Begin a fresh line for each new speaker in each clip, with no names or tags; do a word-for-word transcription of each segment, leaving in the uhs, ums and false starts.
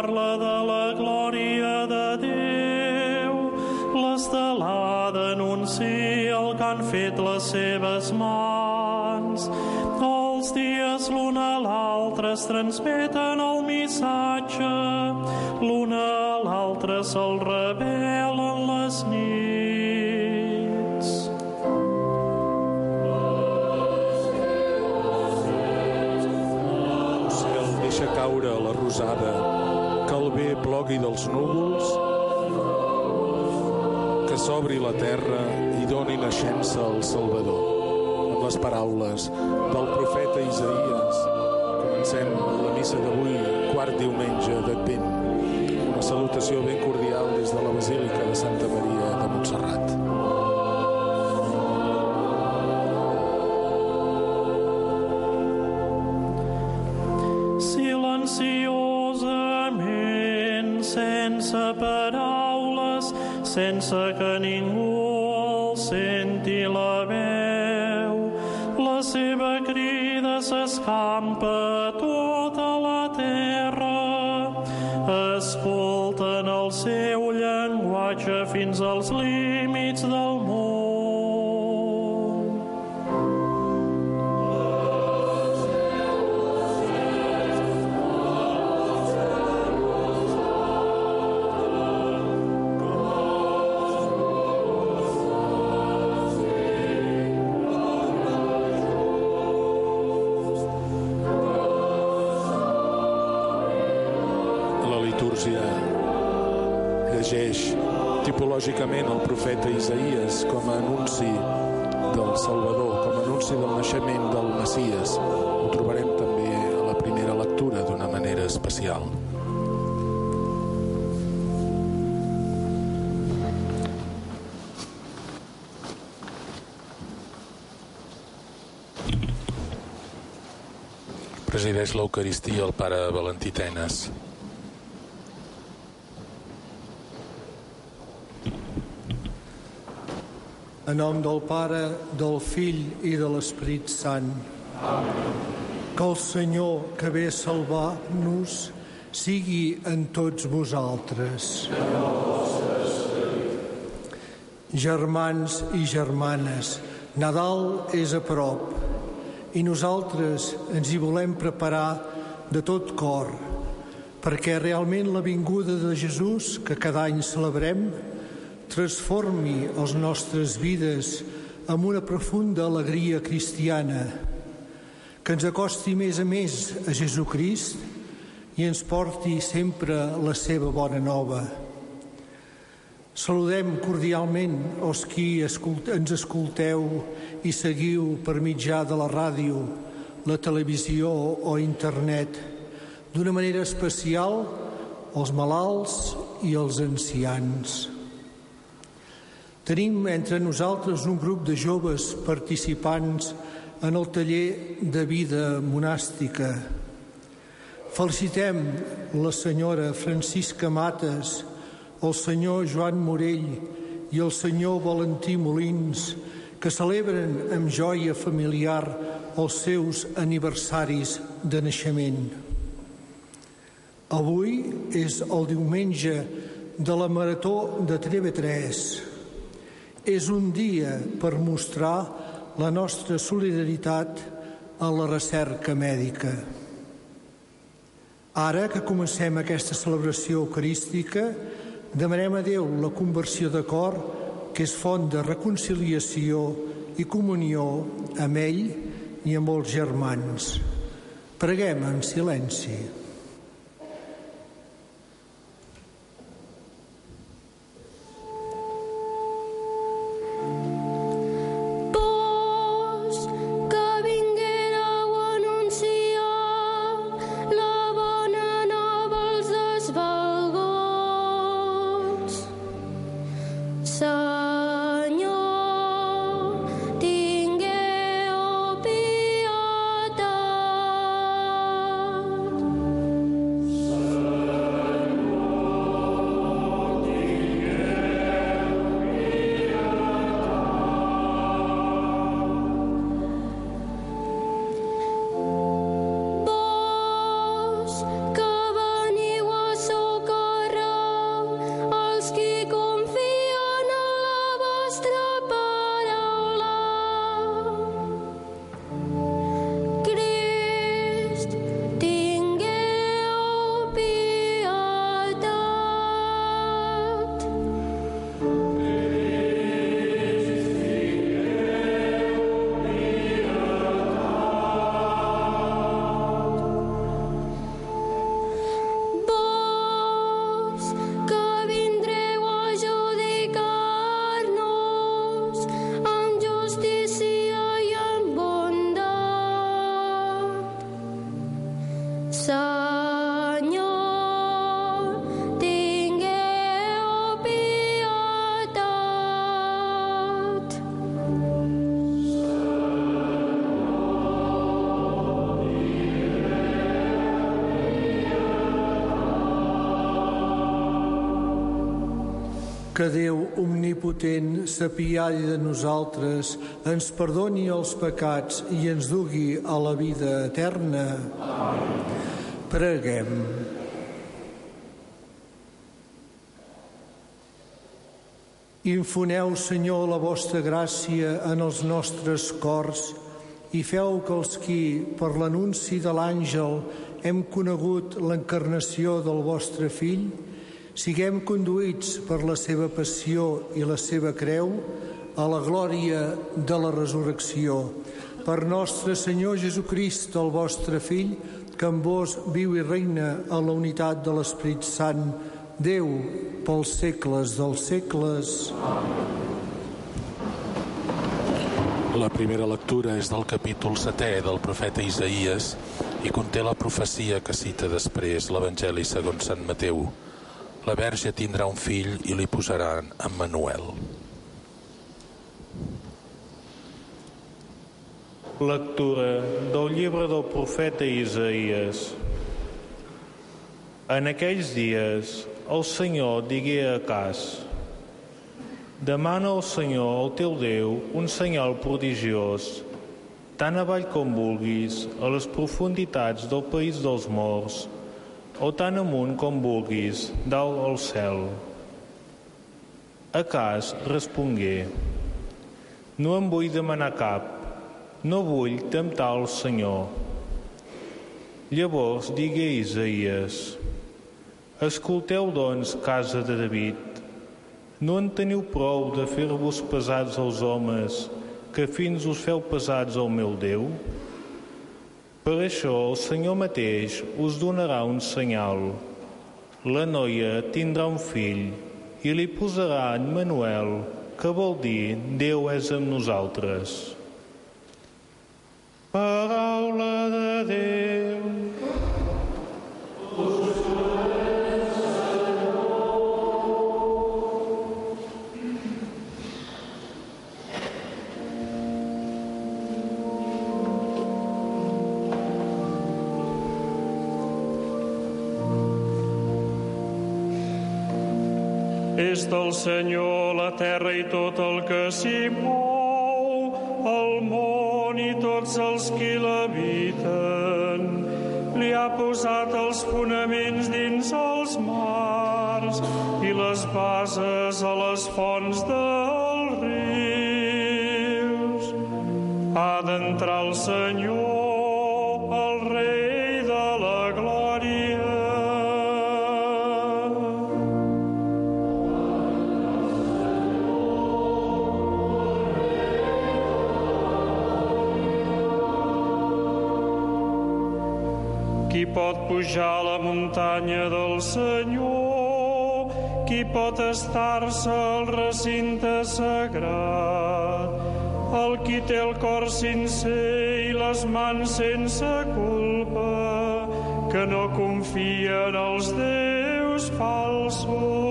parla de la glòria de Déu. L'estelada anuncia el que han fet les seves mans. Els dies l'un a l'altre es transmeten el missatge, l'un a l'altre se'l revelen les nits.
El cel deixa caure la rosada, que el bé plogui dels núvols, que s'obri la terra i doni naixença al Salvador. Amb les paraules del profeta Isaïes comencem la missa d'avui, quart diumenge d'Advent. Una salutació ben cordial des de la Basílica de Santa Maria de Montserrat.
Silenciosament, sense paraules, sense que ningú el senti la veu, la seva crida s'escampa a tota la terra. Escolten el seu llenguatge fins als límits del món.
Llegeix tipològicament el profeta Isaïes com a anunci del Salvador, com a anunci del naixement del Messies. Ho trobarem també a la primera lectura d'una manera especial. Presideix l'Eucaristia el pare Valentí Tenes.
En nom del Pare, del Fill i de l'Esperit Sant. Amen. Que el Senyor que ve a salvar-nos sigui en tots vosaltres. Germans i germanes, Nadal és a prop i nosaltres ens hi volem preparar de tot cor perquè realment la vinguda de Jesús, que cada any celebrem, transformi les nostres vides amb una profunda alegria cristiana, que ens acosti més a més a Jesucrist i ens porti sempre la seva bona nova. Saludem cordialment els qui ens escolteu i seguiu per mitjà de la ràdio, la televisió o internet, d'una manera especial els malalts i els ancians. Tenim entre nosaltres un grup de joves participants en el taller de vida monàstica. Felicitem la senyora Francisca Mates, el senyor Joan Morell i el senyor Valentí Molins, que celebren amb joia familiar els seus aniversaris de naixement. Avui és el diumenge de la Marató de T V tres. És un dia per mostrar la nostra solidaritat a la recerca mèdica. Ara que comencem aquesta celebració eucarística, demanem a Déu la conversió de cor, que és font de reconciliació i comunió amb ell i amb els germans. Preguem en silenci.
Senyor, tingueu pietat.
Que Déu omnipotent s'apiadi de nosaltres, ens perdoni els pecats i ens dugui a la vida eterna. Amén. Preguem. Infoneu, Senyor, la vostra gràcia en els nostres cors i feu que els qui, per l'anunci de l'àngel, hem conegut l'encarnació del vostre Fill, siguem conduïts per la seva passió i la seva creu a la glòria de la resurrecció. Per nostre Senyor Jesucrist, el vostre Fill, que amb vos viu i reina a la unitat de l'Esperit Sant, Déu, pels segles dels segles.
La primera lectura és del capítol setè del profeta Isaïes i conté la profecia que cita després l'Evangeli segons Sant Mateu. La Verge tindrà un fill i li posaran Emmanuel.
Lectura del llibre del profeta Isaïes. En aquells dies el Senyor digué a Acàs: demana al Senyor, el teu Déu, un senyal prodigiós, tan avall com vulguis, a les profunditats del país dels morts, o tan amunt com vulguis, dalt al cel. Acàs respongué: no em vull demanar cap, no vull temptar el Senyor. Llavors digué Isaïes: escolteu, doncs, casa de David, no en teniu prou de fer-vos pesats als homes, que fins us feu pesats al meu Déu? Per això el Senyor mateix us donarà un senyal. La noia tindrà un fill i li posarà Emmanuel, que vol dir Déu és amb nosaltres. Paraula de Déu. És del Senyor la terra i tot el que s'hi mou, el món i tots els qui l'habiten. Li ha posat els fonaments dins els mars i les bases a les fonts dels rius. Ha d'entrar el Senyor, el Rei de la glòria. Qui pot pujar a la muntanya del Senyor? Qui pot estar-se al recinte sagrat? El qui té el cor sincer i les mans sense culpa, que no confia en els déus falsos.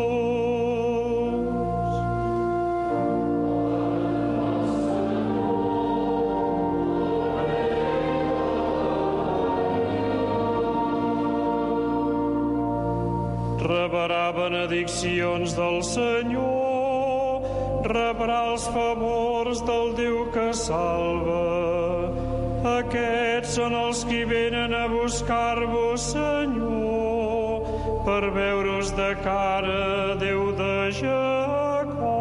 Rebrà benediccions del Senyor, rebrà els favors del Déu que salva. Aquests són els qui venen a buscar-vos, Senyor, per veure-us de cara, Déu de Jacob.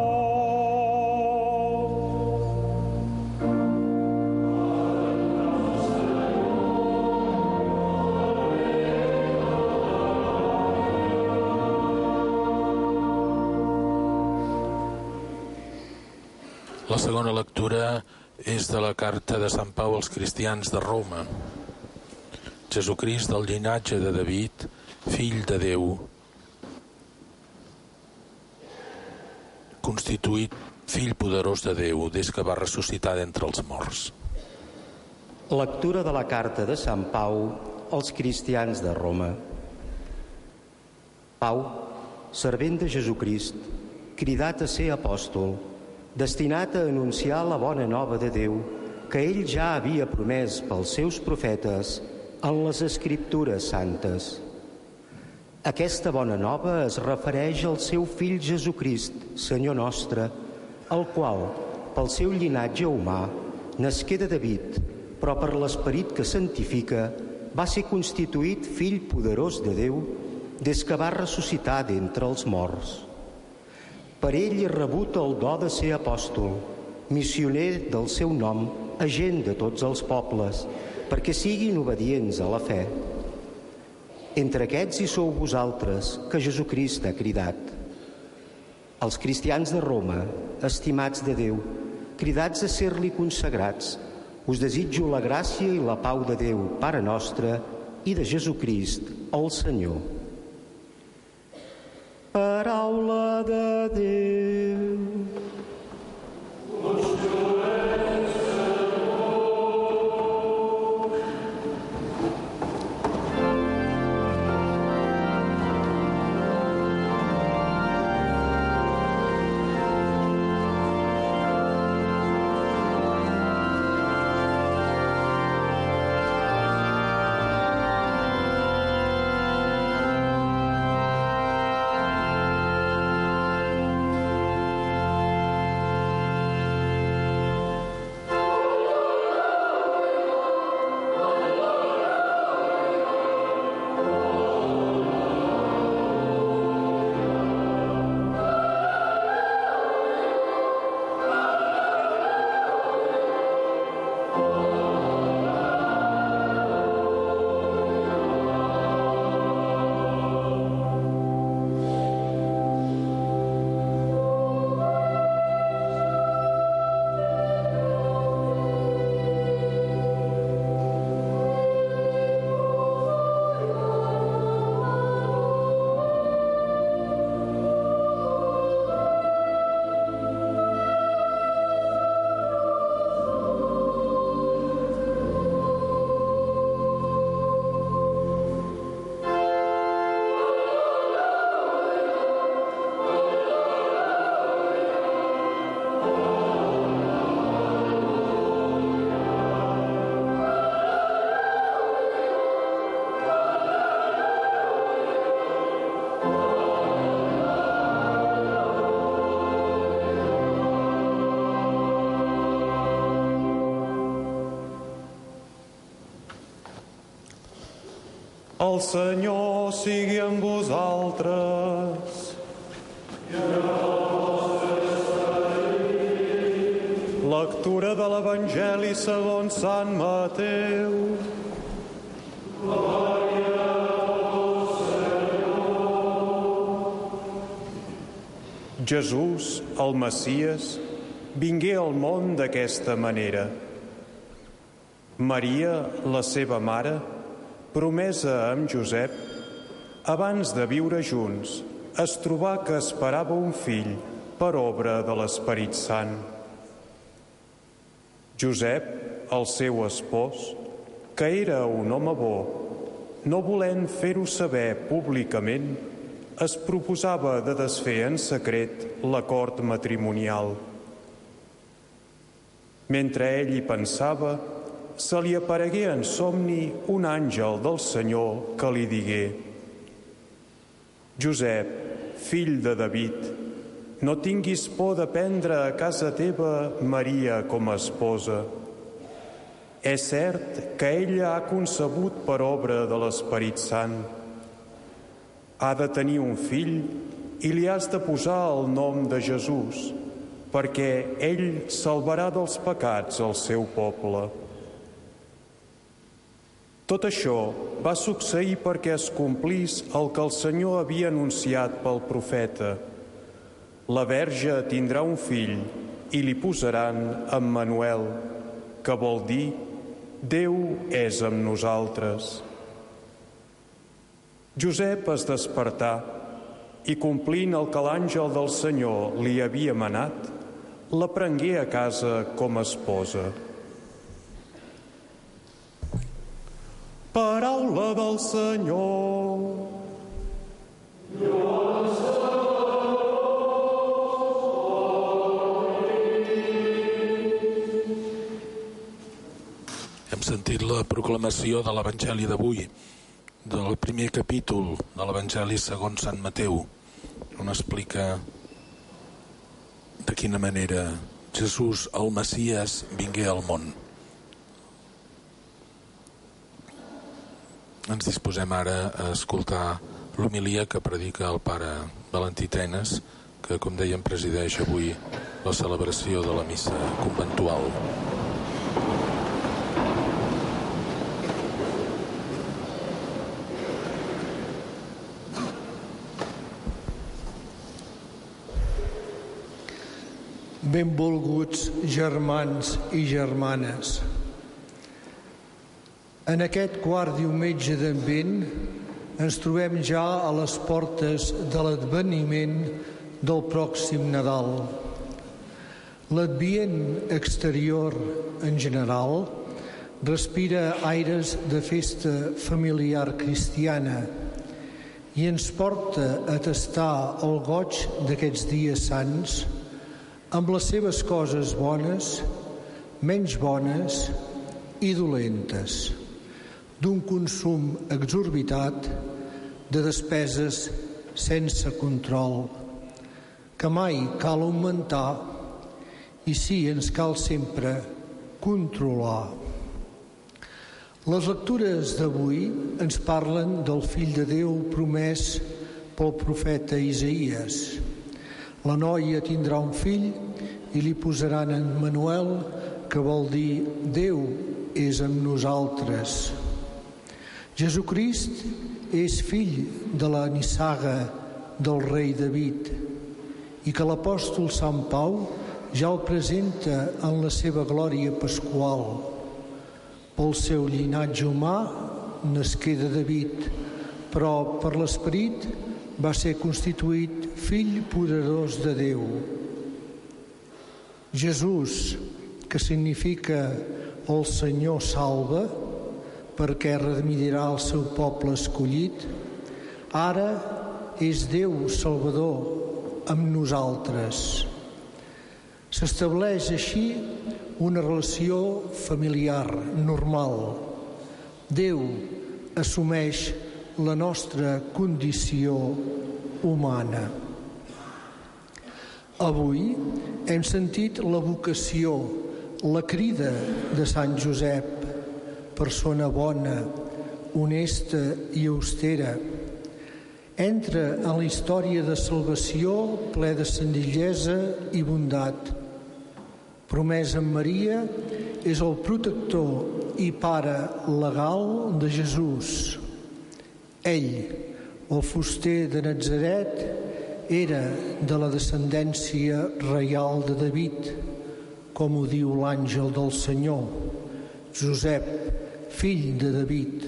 La segona lectura és de la carta de Sant Pau als cristians de Roma. Jesucrist, del llinatge de David, fill de Déu, constituït fill poderós de Déu des que va ressuscitar d'entre els morts.
Lectura de la carta de Sant Pau als cristians de Roma. Pau, servent de Jesucrist, cridat a ser apòstol, destinat a anunciar la bona nova de Déu que ell ja havia promès pels seus profetes en les Escriptures santes. Aquesta bona nova es refereix al seu fill Jesucrist, Senyor nostre, el qual, pel seu llinatge humà, nasqué de David, però per l'esperit que santifica, va ser constituït fill poderós de Déu des que va ressuscitar d'entre els morts. Per ell he rebut el do de ser apòstol, missioner del seu nom, agent de tots els pobles, perquè siguin obedients a la fe. Entre aquests hi sou vosaltres, que Jesucrist ha cridat. Els cristians de Roma, estimats de Déu, cridats a ser-li consagrats, us desitjo la gràcia i la pau de Déu, Pare nostre, i de Jesucrist, el Senyor. Paraula de Déu.
El Senyor sigui amb vosaltres. Lectura de l'Evangeli segons Sant Mateu. Jesús, el Messies, vingué al món d'aquesta manera. Maria, la seva mare, promesa amb Josep, abans de viure junts, es trobà que esperava un fill per obra de l'Esperit Sant. Josep, el seu espòs, que era un home bo, no volent fer-ho saber públicament, es proposava de desfer en secret l'acord matrimonial. Mentre ell hi pensava, se li aparegué en somni un àngel del Senyor que li digué: Josep, fill de David, no tinguis por de prendre a casa teva Maria com a esposa. És cert que ella ha concebut per obra de l'Esperit Sant. Ha de tenir un fill i li has de posar el nom de Jesús, perquè ell salvarà dels pecats el seu poble. Tot això va succeir perquè es complís el que el Senyor havia anunciat pel profeta. La Verge tindrà un fill i li posaran Emmanuel, que vol dir Déu és amb nosaltres. Josep es despertà i, complint el que l'àngel del Senyor li havia manat, la prengué a casa com a esposa. Paraula Paraula del Senyor.
Hem sentit la proclamació de l'Evangeli d'avui, del primer capítol de l'Evangeli segons Sant Mateu, on explica de quina manera Jesús, el Messies, vingué al món. Ens disposem ara a escoltar l'homilia que predica el pare Valentí Tenes, que, com dèiem, presideix avui la celebració de la missa conventual.
Benvolguts germans i germanes. En aquest quart diumenge d'Advent ens trobem ja a les portes de l'adveniment del pròxim Nadal. L'advient exterior en general respira aires de festa familiar cristiana i ens porta a tastar el goig d'aquests dies sants amb les seves coses bones, menys bones i dolentes, d'un consum exorbitat de despeses sense control, que mai cal augmentar i sí ens cal sempre controlar. Les lectures d'avui ens parlen del Fill de Déu promès pel profeta Isaïes. La noia tindrà un fill i li posaran Emmanuel, que vol dir Déu és amb nosaltres. Jesucrist és fill de la nissaga del rei David i que l'apòstol Sant Pau ja el presenta en la seva glòria pasqual. Pel seu llinatge humà nasqué de David, però per l'esperit va ser constituït fill poderós de Déu. Jesús, que significa el Senyor salva, perquè redimirà el seu poble escollit, ara és Déu Salvador amb nosaltres. S'estableix així una relació familiar normal. Déu assumeix la nostra condició humana. Avui hem sentit la vocació, la crida de Sant Josep, persona bona, honesta i austera. Entra en la història de salvació ple de senzillesa i bondat. Promès en Maria, és el protector i pare legal de Jesús. Ell, el fuster de Natzaret, era de la descendència reial de David, com ho diu l'àngel del Senyor, Josep, fill de David.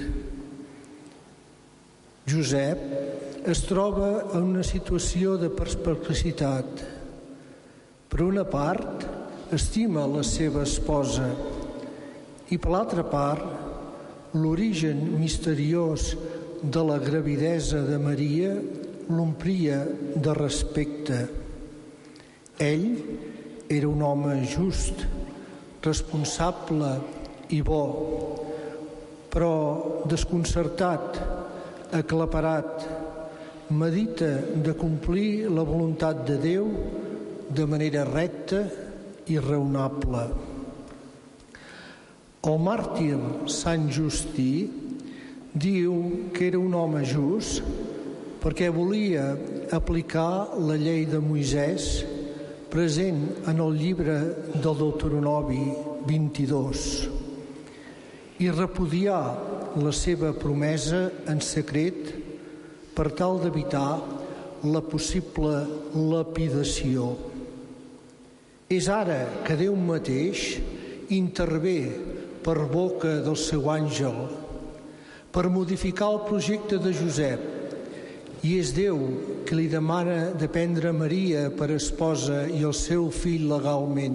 Josep es troba en una situació de perplexitat. Per una part, estima la seva esposa i, per l'altra part, l'origen misteriós de la gravidesa de Maria l'omplia de respecte. Ell era un home just, responsable i bo, però desconcertat, aclaparat, medita de complir la voluntat de Déu de manera recta i raonable. El màrtir Sant Justí diu que era un home just perquè volia aplicar la llei de Moisès present en el llibre del Deuteronomi vint-i-dos i repudiar la seva promesa en secret per tal d'evitar la possible lapidació. És ara que Déu mateix intervé per boca del seu àngel per modificar el projecte de Josep, i és Déu que li demana de prendre Maria per esposa i el seu fill legalment.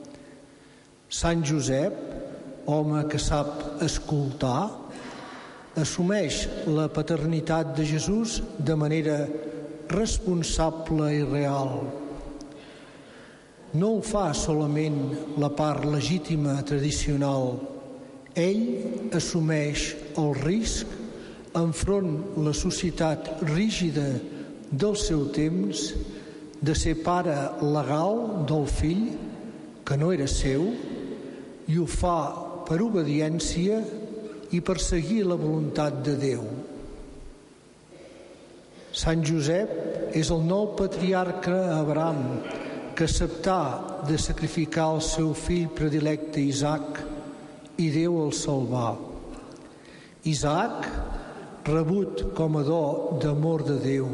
Sant Josep, home que sap escoltar, assumeix la paternitat de Jesús de manera responsable i real. No ho fa solament la part legítima tradicional. Ell assumeix el risc enfront la societat rígida del seu temps de ser pare legal del fill, que no era seu, i ho fa per obediència i per seguir la voluntat de Déu. Sant Josep és el nou patriarca Abraham, que acceptà de sacrificar el seu fill predilecte Isaac, i Déu el salvà. Isaac, rebut com a do d'amor de Déu.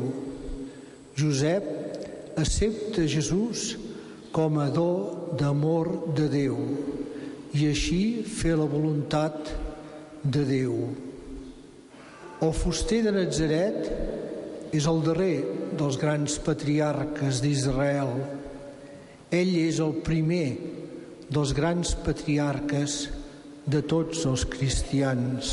Josep accepta Jesús com a do d'amor de Déu i així fer la voluntat de Déu. El fuster de Natzaret és el darrer dels grans patriarques d'Israel. Ell és el primer dels grans patriarques de tots els cristians.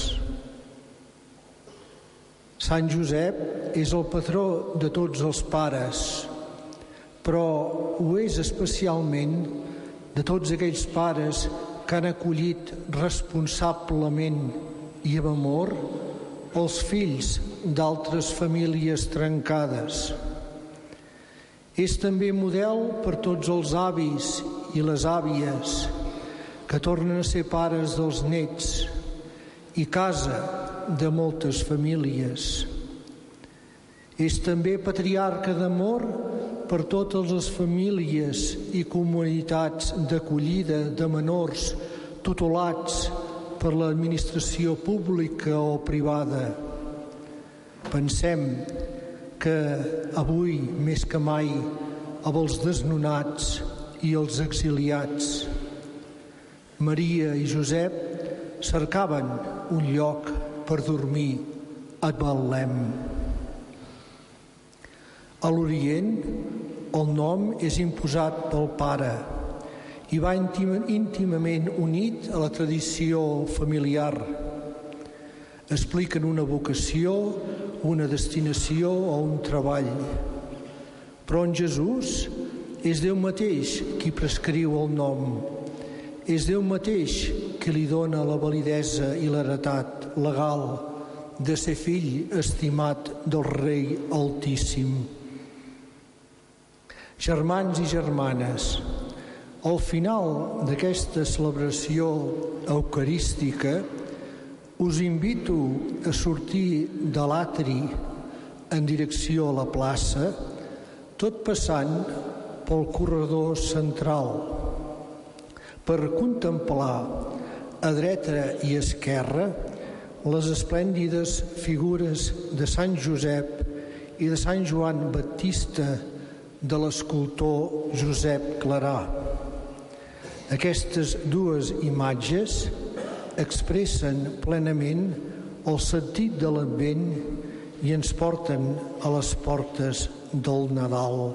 Sant Josep és el patró de tots els pares, però ho és especialment de tots aquells pares que han acollit responsablement i amb amor els fills d'altres famílies trencades. És també model per tots els avis i les àvies que tornen a ser pares dels nets i casa de moltes famílies. És també patriarca d'amor per totes les famílies i comunitats d'acollida de menors tutelats per l'administració pública o privada. Pensem que avui, més que mai, amb els desnonats i els exiliats, Maria i Josep cercaven un lloc per dormir a Betlem. A l'Orient, el nom és imposat pel pare i va íntimament unit a la tradició familiar. Expliquen una vocació, una destinació o un treball. Però en Jesús és Déu mateix qui prescriu el nom. És Déu mateix qui li dona la validesa i l'heretat legal de ser fill estimat del Rei Altíssim. Germans i germanes, al final d'aquesta celebració eucarística us invito a sortir de l'atri en direcció a la plaça, tot passant pel corredor central, per contemplar a dreta i esquerra les esplèndides figures de Sant Josep i de Sant Joan Baptista de l'escultor Josep Clarà. Aquestes dues imatges expressen plenament el sentit de l'Advent i ens porten a les portes del Nadal.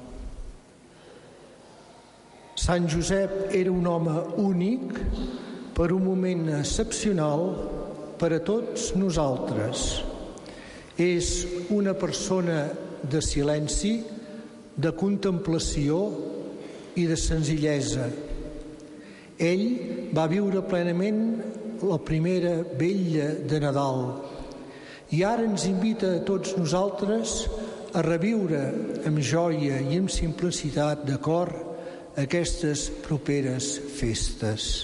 Sant Josep era un home únic per un moment excepcional per a tots nosaltres. És una persona de silenci, de contemplació i de senzillesa. Ell va viure plenament la primera vetlla de Nadal i ara ens invita a tots nosaltres a reviure amb joia i amb simplicitat de cor aquestes properes festes.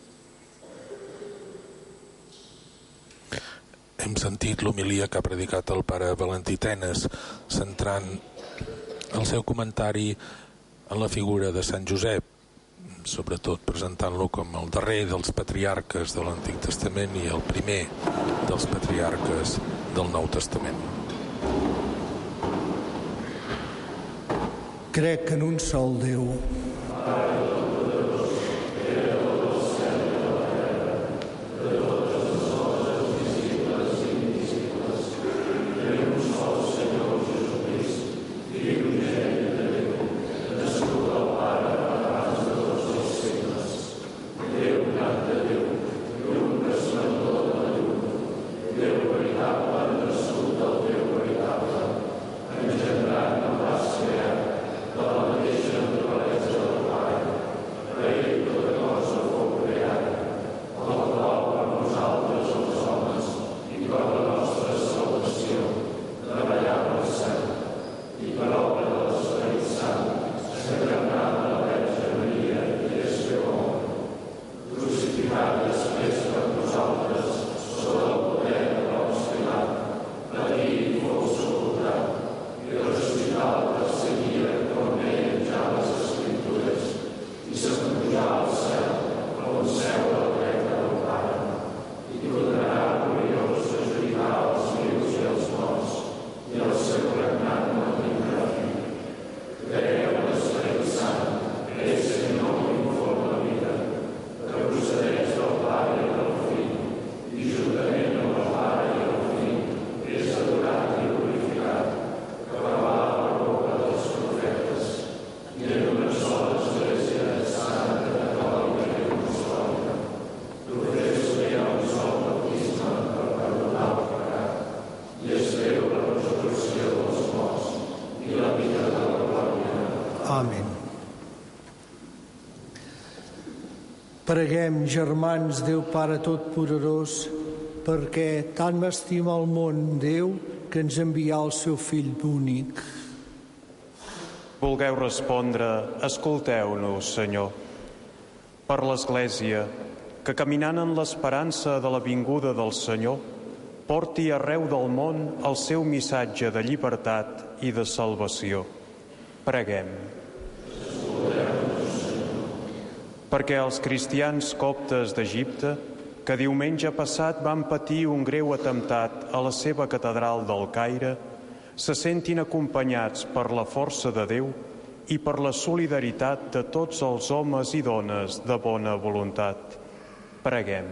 Hem sentit l'homilia que ha predicat el pare Valentí Tenes, centrant el seu comentari en la figura de Sant Josep, sobretot presentant-lo com el darrer dels patriarques de l'Antic Testament i el primer dels patriarques del Nou Testament.
Crec en un sol Déu.
Déu
Amén. Preguem, germans, Déu Pare Totpoderós, perquè tant m'estima el món Déu que ens envià el seu fill únic.
Vulgueu respondre, escolteu-nos, Senyor. Per l'Església, que caminant en l'esperança de la vinguda del Senyor, porti arreu del món el seu missatge de llibertat i de salvació. Preguem. Perquè els cristians coptes d'Egipte, que diumenge passat van patir un greu atemptat a la seva catedral del Caire, se sentin acompanyats per la força de Déu i per la solidaritat de tots els homes i dones de bona voluntat. Preguem.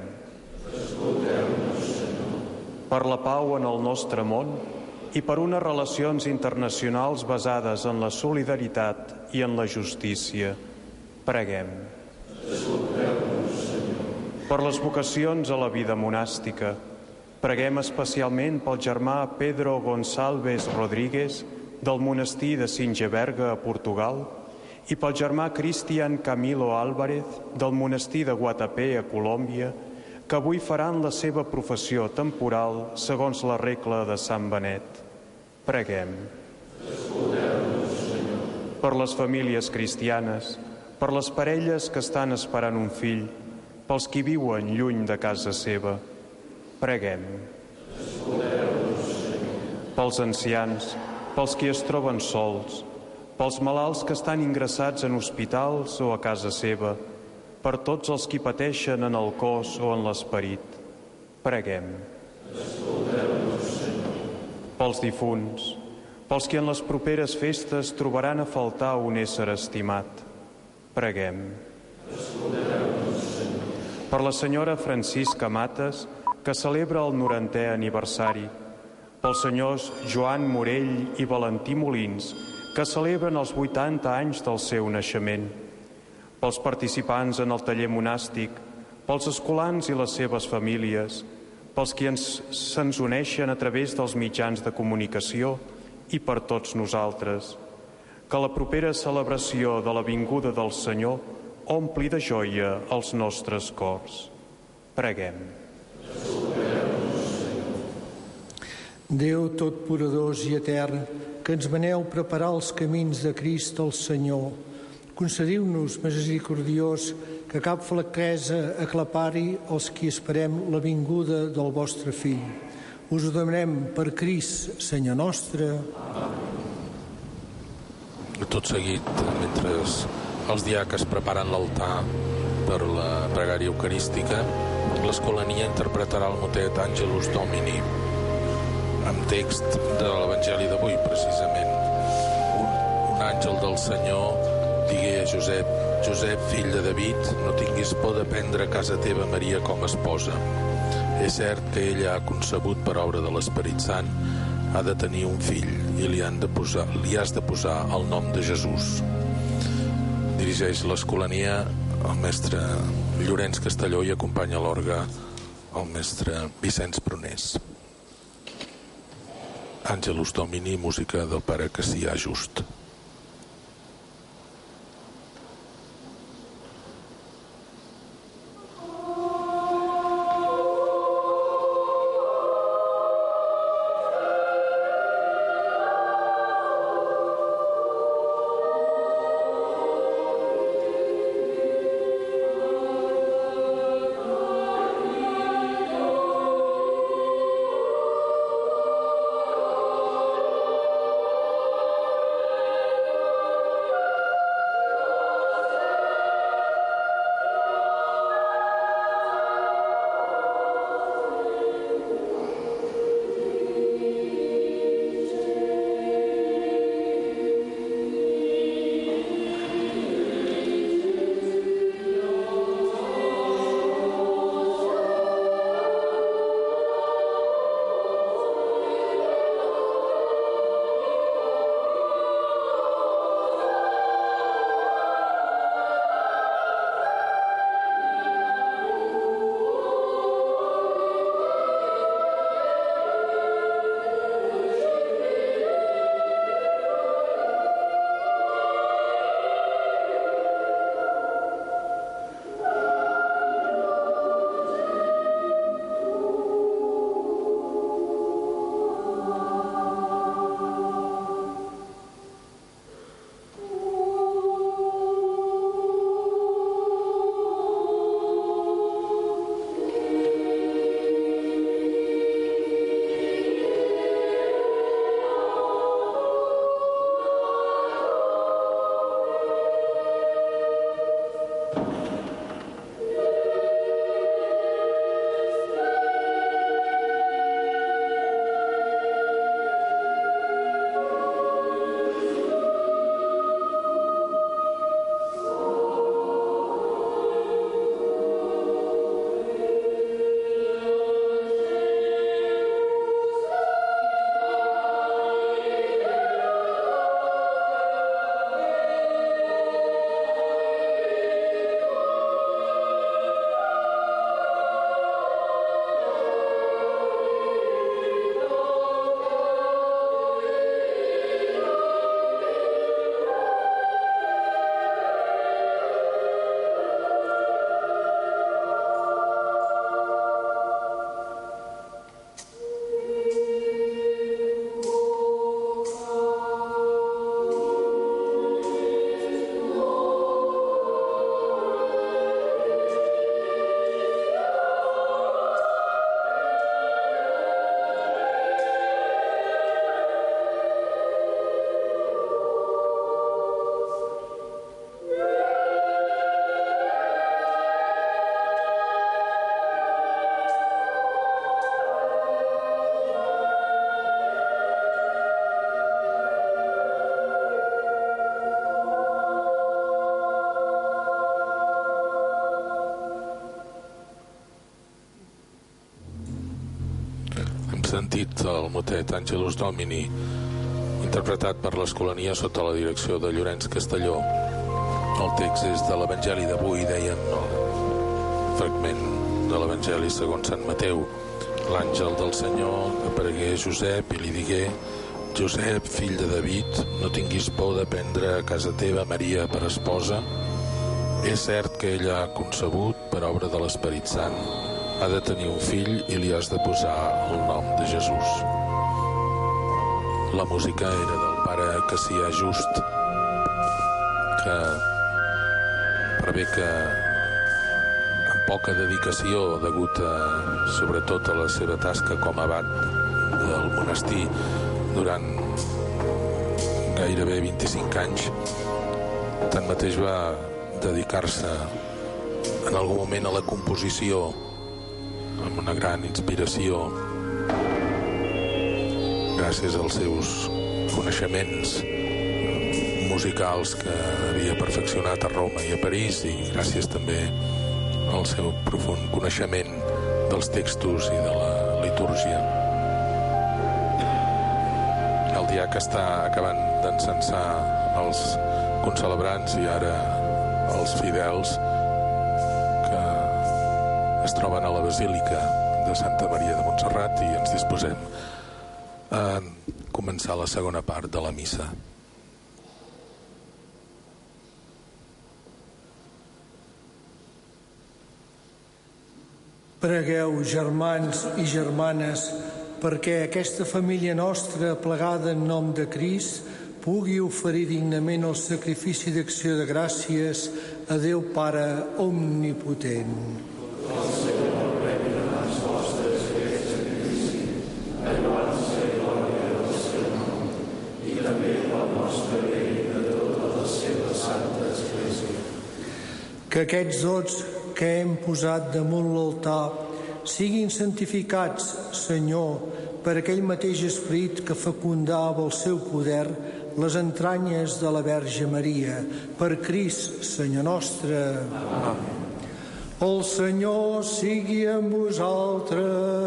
Per la pau en el nostre món i per unes relacions internacionals basades en la solidaritat i en la justícia. Preguem. Per les vocacions a la vida monàstica, preguem especialment pel germà Pedro Gonçalves Rodríguez del monestir de Singeberga a Portugal i pel germà Cristian Camilo Álvarez del monestir de Guatapé a Colòmbia, que avui faran la seva professió temporal segons la regla de Sant Benet. Preguem. Per les famílies cristianes, per les parelles que estan esperant un fill, pels qui viuen lluny de casa seva. Preguem. Pels ancians, pels qui es troben sols, pels malalts que estan ingressats en hospitals o a casa seva, per tots els qui pateixen en el cos o en l'esperit. Preguem. Pels difunts, pels qui en les properes festes trobaran a faltar un ésser estimat. Preguem. Per la senyora Francisca Mates, que celebra el norantè aniversari, pels senyors Joan Morell i Valentí Molins, que celebren els vuitanta anys del seu naixement, pels participants en el taller monàstic, pels escolans i les seves famílies, pels qui ens, se'ns uneixen a través dels mitjans de comunicació i per tots nosaltres. Que la propera celebració de la vinguda del Senyor ompli de joia els nostres cors. Preguem.
Déu Totpoderós i Etern, que ens veneu preparar els camins de Crist el Senyor, concediu-nos, misericordiós, que cap flaquesa aclapari els qui esperem la vinguda del vostre fill. Us ho demanem per Crist, Senyor nostre.
Tot seguit, mentre els diaques preparen l'altar per la pregària eucarística, l'escolania interpretarà el motet Angelus Domini, amb text de l'Evangeli d'avui, precisament. Un, un àngel del Senyor digué a Josep: Josep, fill de David, no tinguis por de prendre a casa teva Maria com a esposa. És cert que ella ha concebut per obra de l'Esperit Sant, ha de tenir un fill i li, han de posar, li has de posar el nom de Jesús. Dirigeix l'escolania el mestre Llorenç Castelló i acompanya a l'orgue el mestre Vicenç Prunés. Angelus Domini, música del pare Cassià Just.
Amen.
sentit el motet Angelus Domini, interpretat per l'Escolania sota la direcció de Llorenç Castelló. El text és de l'Evangeli d'avui, deien, el fragment de l'Evangeli segons Sant Mateu. L'àngel del Senyor aparegué a Josep i li digué: Josep, fill de David, no tinguis por de prendre a casa teva Maria per esposa. És cert que ella ha concebut per obra de l'Esperit Sant. Ha de tenir un fill i li has de posar el nom de Jesús. La música era del pare Cassià Just, que per bé que amb poca dedicació, degut a, sobretot a la seva tasca com a abat del monestir durant gairebé vint-i-cinc anys, tanmateix va dedicar-se en algun moment a la composició amb una gran inspiració gràcies als seus coneixements musicals que havia perfeccionat a Roma i a París, i gràcies també al seu profund coneixement dels textos i de la litúrgia. El diac està acabant d'encensar els concelebrants i ara els fidels que es troben a la Basílica de Santa Maria de Montserrat, i ens disposem a començar la segona part de la missa.
Pregueu, germans i germanes, perquè aquesta família nostra, plegada en nom de Crist, pugui oferir dignament el sacrifici d'acció de gràcies a Déu Pare Omnipotent. El Senyor rebi de mans vostres aquest sacrifici, allò-nos i glòria del seu nom, i també pel nostre bé i de tota la seva santa Església. Que aquests dots que hem posat damunt l'altar siguin santificats, Senyor, per aquell mateix esperit que fecundava el seu poder les entranyes de la Verge Maria, per Crist, Senyor nostre. Amén. El Senyor sigui amb vosaltres.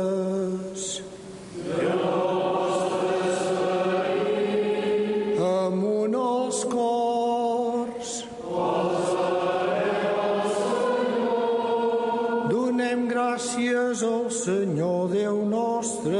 I el vostre esperit. Amunt els cors. Donem gràcies al Senyor Déu nostre.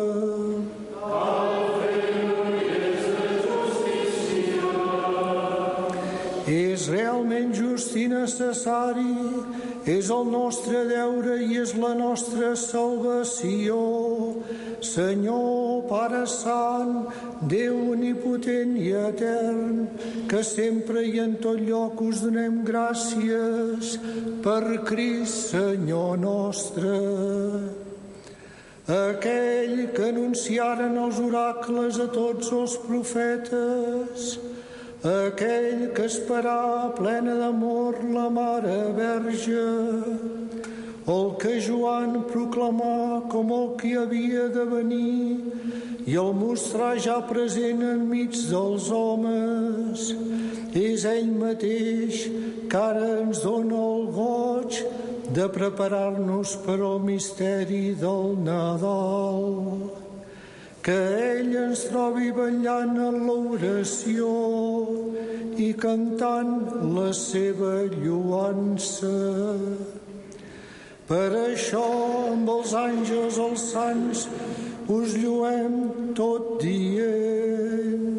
És realment just i necessari, és el nostre deure i és la nostra salvació. Senyor, Pare Sant, Déu omnipotent i etern, que sempre i en tot lloc us donem gràcies per Crist, Senyor nostre. Aquell que anunciaren els oracles a tots els profetes, aquell que esperà plena d'amor la Mare Verge, el que Joan proclamà com el que havia de venir i el mostrà ja present enmig dels homes, és ell mateix que ara ens dona el goig de preparar-nos per al misteri del Nadal. Que ell ens trobi ballant en l'oració i cantant la seva lloança. Per això, amb els àngels, els sants, us lloem tot dient.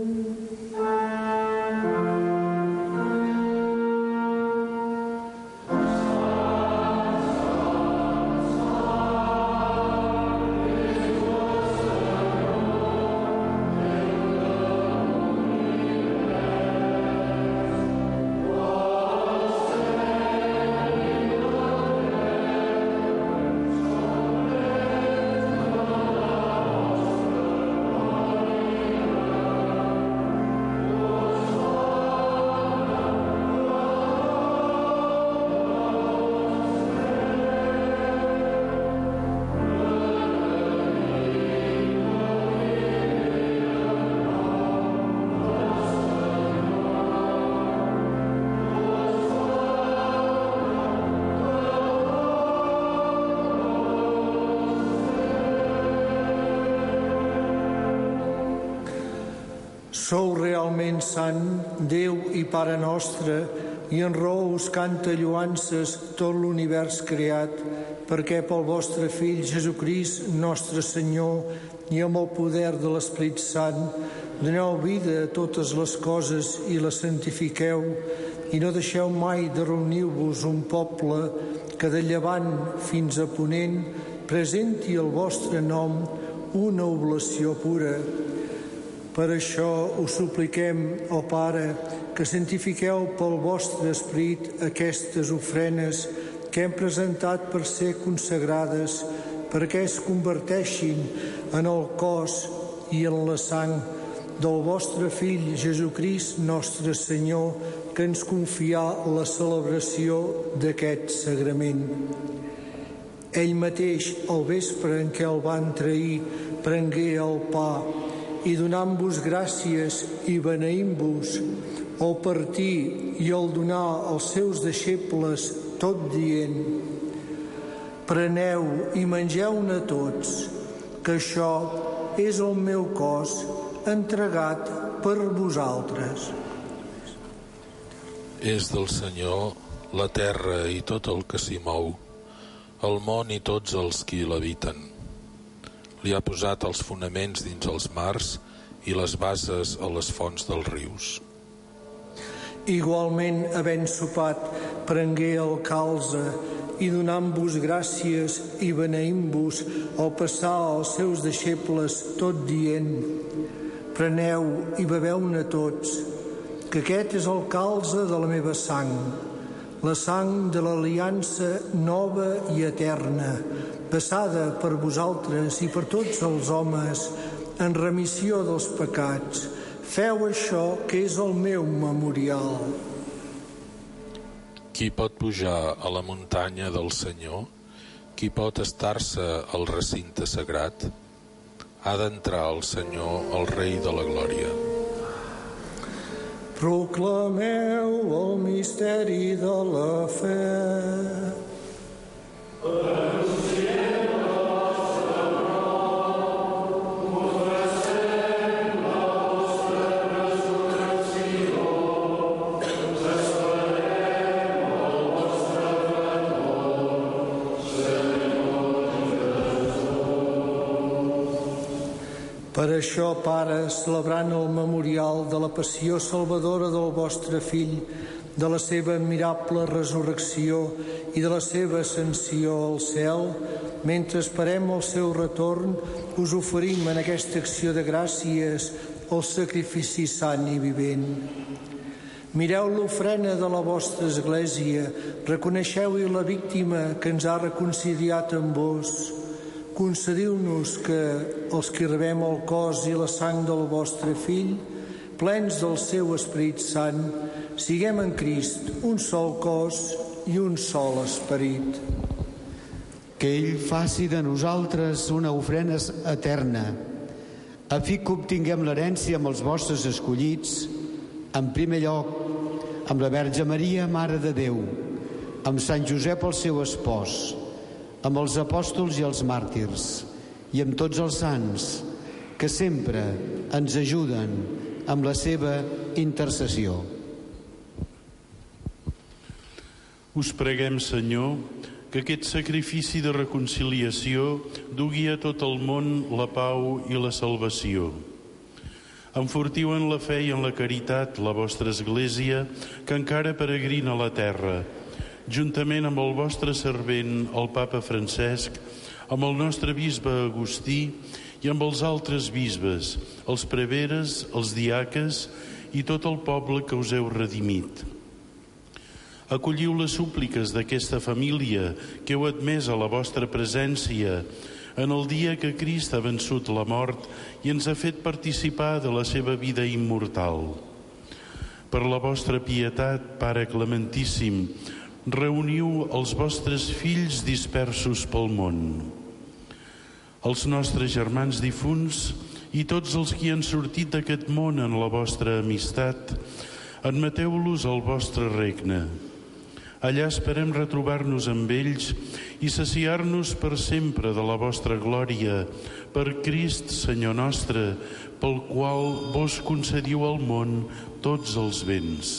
Sou realment sant, Déu i Pare nostre, i en raó us canta lloances tot l'univers creat, perquè pel vostre Fill Jesucrist, nostre Senyor, i amb el poder de l'Esperit Sant, doneu vida a totes les coses i les santifiqueu, i no deixeu mai de reunir-vos un poble que de llevant fins a ponent presenti el vostre nom una oblació pura. Per això us supliquem, ó Pare, que santifiqueu pel vostre Esperit aquestes ofrenes que hem presentat per ser consagrades, perquè es converteixin en el cos i en la sang del vostre Fill Jesucrist, nostre Senyor, que ens confià la celebració d'aquest sagrament. Ell mateix, al vespre en què el van trair, prengué el pa i donant-vos gràcies i beneint-vos, el partir i el donar als seus deixebles, tot dient: preneu i mengeu-ne tots, que això és el meu cos entregat per vosaltres.
És del Senyor la terra i tot el que s'hi mou, el món i tots els qui l'habiten. Li ha posat els fonaments dins els mars i les bases a les fonts dels rius.
Igualment, havent sopat, prengué el calze i donant-vos gràcies i beneint-vos, al passar als seus deixebles, tot dient: preneu i beveu-ne tots, que aquest és el calze de la meva sang, la sang de l'aliança nova i eterna, passada per vosaltres i per tots els homes en remissió dels pecats. Feu això, que és el meu memorial.
Qui pot pujar a la muntanya del Senyor? Qui pot estar-se al recinte sagrat? Ha d'entrar el Senyor, el Rei de la Glòria.
Proclameu el misteri de la fe. Per això, Pare, celebrant el memorial de la passió salvadora del vostre Fill, de la seva admirable resurrecció i de la seva ascensió al cel, mentre esperem el seu retorn, us oferim en aquesta acció de gràcies el sacrifici sant i vivent. Mireu l'ofrena de la vostra Església, reconeixeu-hi la víctima que ens ha reconciliat amb vos. Concediu-nos que, els que rebem el cos i la sang del vostre Fill, plens del seu Esperit Sant, siguem en Crist un sol cos i un sol esperit.
Que ell faci de nosaltres una ofrena eterna, a fi que obtinguem l'herència amb els vostres escollits, en primer lloc amb la Verge Maria, Mare de Déu, amb Sant Josep el seu espòs, amb els apòstols i els màrtirs, i amb tots els sants, que sempre ens ajuden amb la seva intercessió.
Us preguem, Senyor, que aquest sacrifici de reconciliació dugui a tot el món la pau i la salvació. Enfortiu en la fe i en la caritat la vostra Església, que encara peregrina a la terra, juntament amb el vostre servent, el Papa Francesc, amb el nostre bisbe Agustí i amb els altres bisbes, els preveres, els diaques i tot el poble que us heu redimit. Acolliu les súpliques d'aquesta família que heu admès a la vostra presència en el dia que Crist ha vençut la mort i ens ha fet participar de la seva vida immortal. Per la vostra pietat, Pare Clementíssim, reuniu els vostres fills dispersos pel món, els nostres germans difunts i tots els qui han sortit d'aquest món en la vostra amistat, admeteu-los al vostre regne. Allà esperem retrobar-nos amb ells i saciar-nos per sempre de la vostra glòria, per Crist, Senyor nostre, pel qual vos concediu al món tots els béns.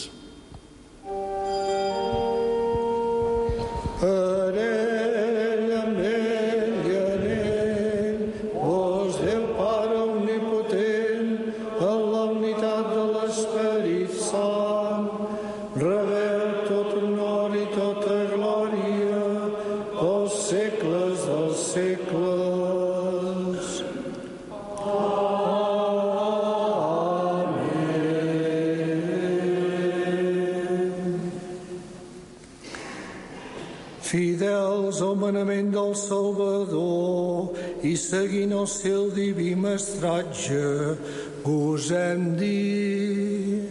Fidels al manament del Salvador i seguint el seu diví mestratge, gosem dir...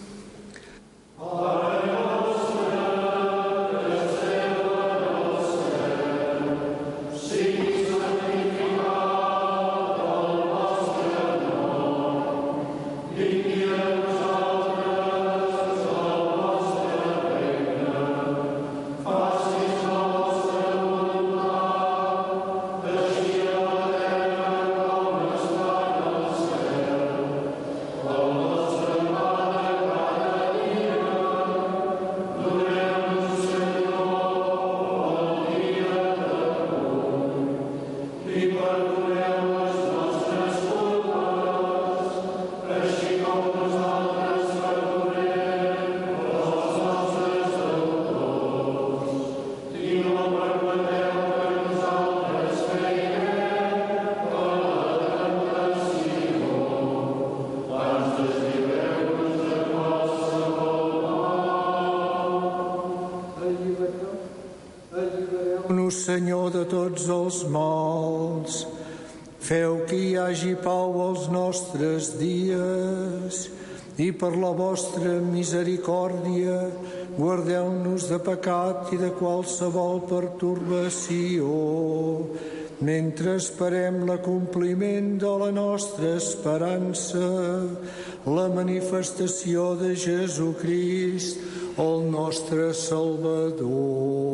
Senyor de tots els mals, feu que hi hagi pau als nostres dies i per la vostra misericòrdia guardeu-nos de pecat i de qualsevol pertorbació, mentre esperem l'acompliment de la nostra esperança, la manifestació de Jesucrist, el nostre Salvador.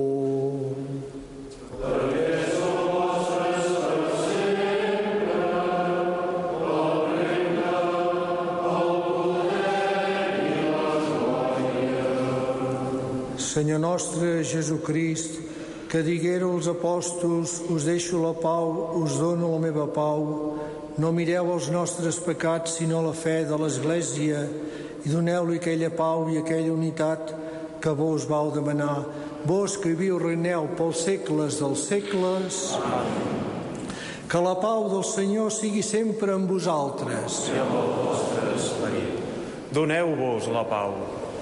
Senyor nostre Jesucrist, que diguéreu als apòstols, us deixo la pau, us dono la meva pau, no mireu els nostres pecats sinó la fe de l'Església i doneu-li aquella pau i aquella unitat que vos vau demanar. Vos que viu reineu pels segles dels segles, que la pau del Senyor sigui sempre amb vosaltres.
I amb el vostre esperit. Doneu-vos la pau.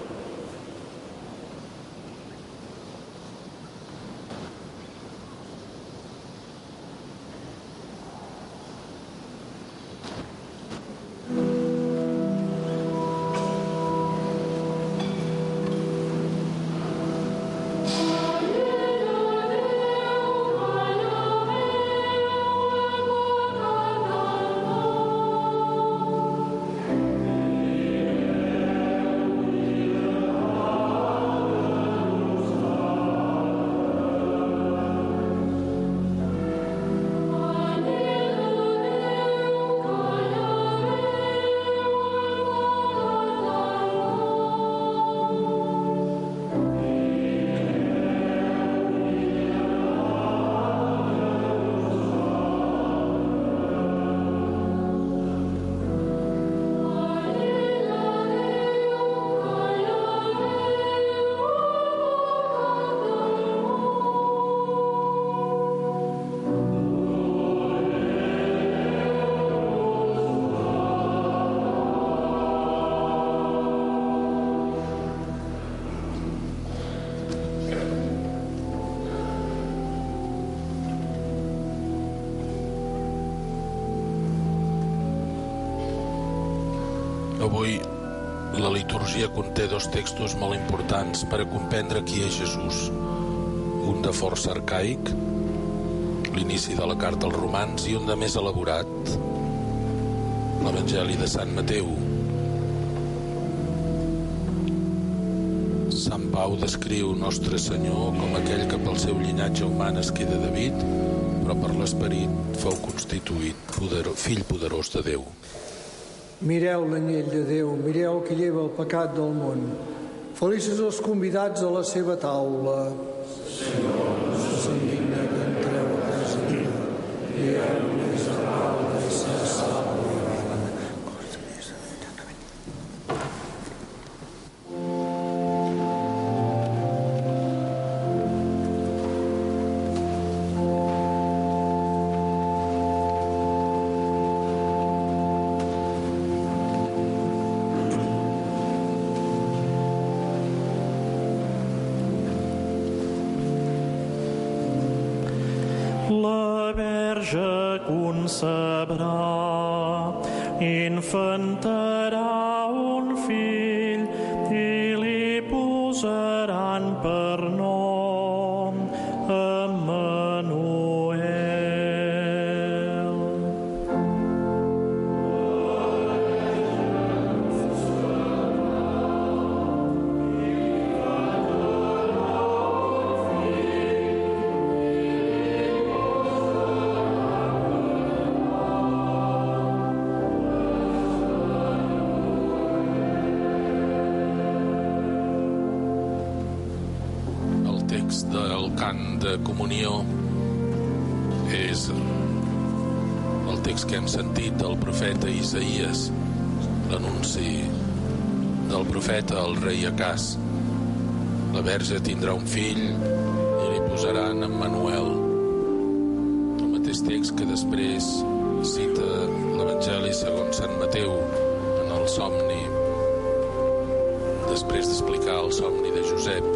Avui la litúrgia conté dos textos molt importants per a comprendre qui és Jesús. Un de força arcaic, l'inici de la carta als Romans, i un de més elaborat, l'Evangeli de Sant Mateu. Sant Pau descriu Nostre Senyor com aquell que pel seu llinatge humà nasqué de David, però per l'esperit fou constituït poderós, fill poderós de Déu.
Mireu l'anyell de Déu, mireu que lleva el pecat del món. Feliços els convidats a la seva taula. Senyor, no som digne que entreu a casa meva. Digueu més a paraula i se salva.
La Verge concebrà, infantarà un fill i li posaran per nom Emmanuel.
De comunió és el text que hem sentit del profeta Isaïas, l'anunci del profeta al rei Acàs. La Verge tindrà un fill i li posaran Emmanuel, el mateix text que després cita l'Evangeli segons Sant Mateu en el somni, després d'explicar el somni de Josep,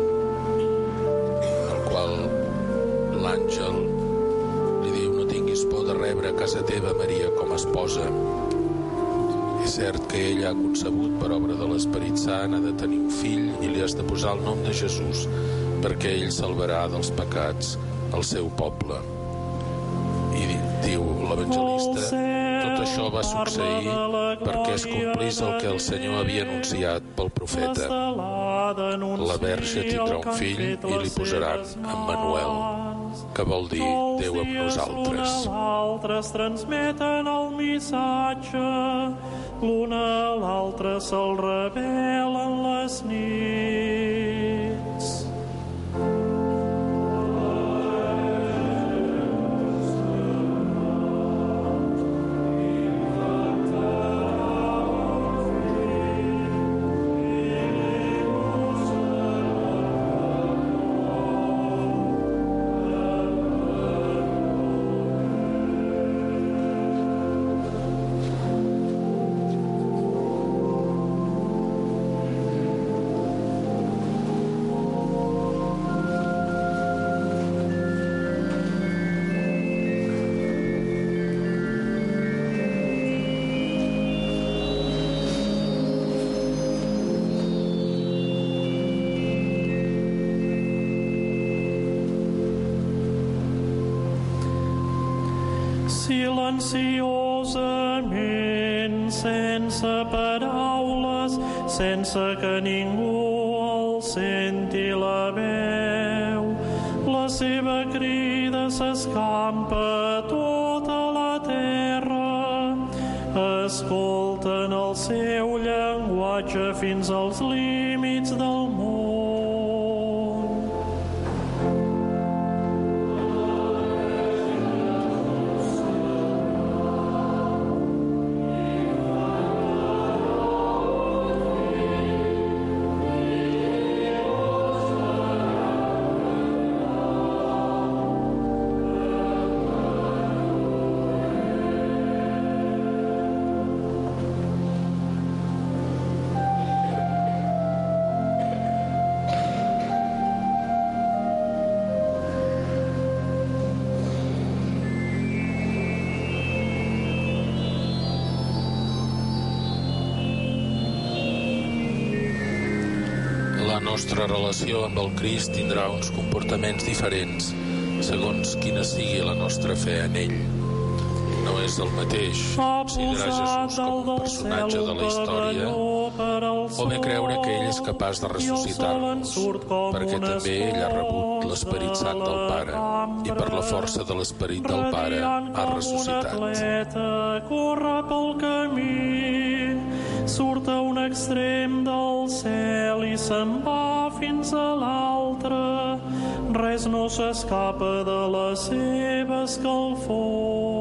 l'àngel li diu: no tinguis por de rebre a casa teva Maria com a esposa. És cert que ella ha concebut per obra de l'Esperit Sant, ha de tenir un fill i li has de posar el nom de Jesús, perquè ell salvarà dels pecats el seu poble. I diu l'evangelista: tot això va succeir perquè es complís el que el Senyor havia anunciat pel profeta. La Verge tindrà un fill i li posaran Emmanuel, que vol dir Déu amb nosaltres.
L'altre es transmeten el missatge, l'un a l'altre se'l revelen les nits. Silenciosament, sense paraules, sense que ningú el senti la veu, la seva crida s'escampa a tota la terra. Escolten el seu llenguatge fins als límits del món.
La nostra relació amb el Crist tindrà uns comportaments diferents segons quina sigui la nostra fe en ell. No és el mateix considerar Jesús com un personatge de la història o bé creure que ell és capaç de ressuscitar-nos, perquè també ell ha rebut l'Esperit Sant del Pare i per la força de l'Esperit del Pare ha ressuscitat.
Corre pel camí, surt a un extrem del cel i se'n va fins a l'altre. Res no s'escapa de la seva escalfor.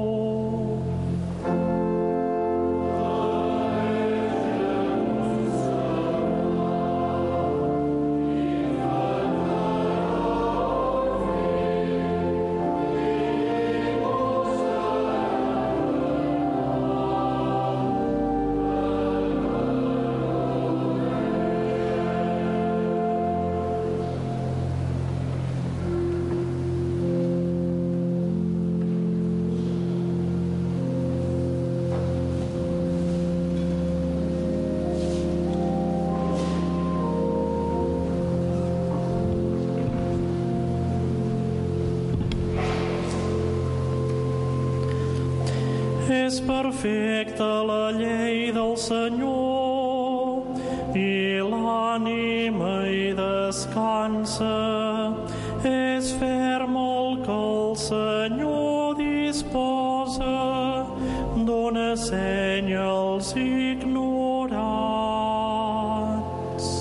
És perfecta la llei del Senyor i l'ànima hi descansa. És ferm el que el Senyor disposa, dona senya als ignorants.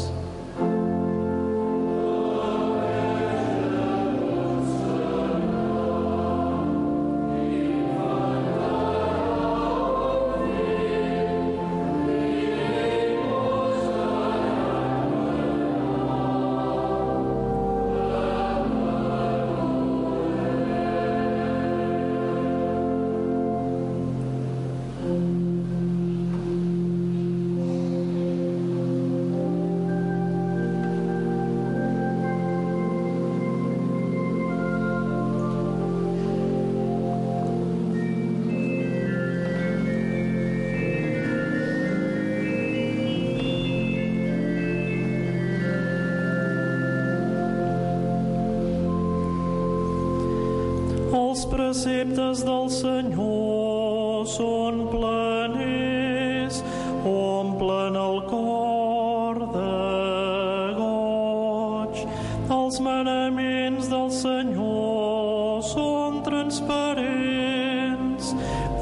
Els preceptes del Senyor són planers, omplen el cor de goig. Els manaments del Senyor són transparents,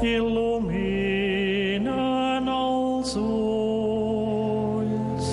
il·luminen els ulls.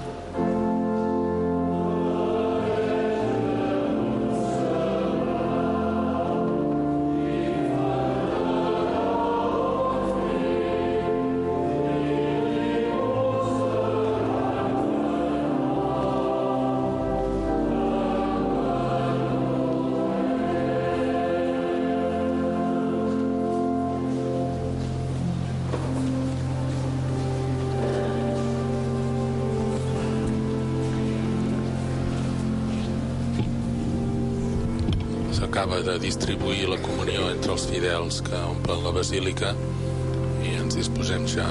S'acaba de distribuir la comunió entre els fidels que omplen la basílica i ens disposem ja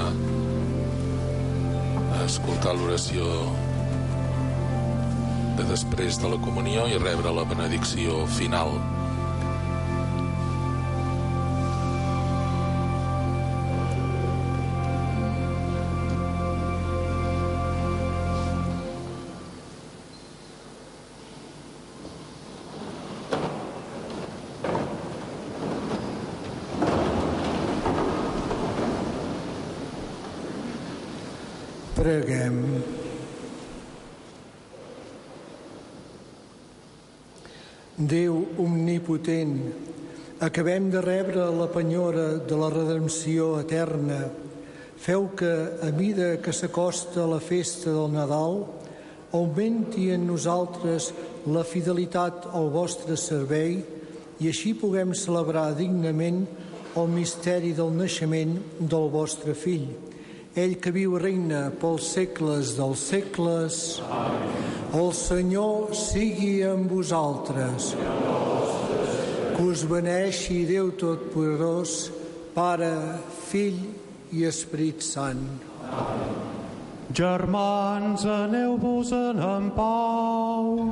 a escoltar l'oració de després de la comunió i rebre la benedicció final.
Preguem. Déu omnipotent, acabem de rebre la penyora de la redempció eterna. Feu que, a mida que s'acosta la festa del Nadal, augmenti en nosaltres la fidelitat al vostre servei i així puguem celebrar dignament el misteri del naixement del vostre Fill. Ell que viu i reina pels segles dels segles. Amén. El Senyor sigui amb vosaltres. Que us beneixi Déu Totpoderós, Pare, Fill i Esperit Sant.
Amén. Germans, aneu-vos-en en pau.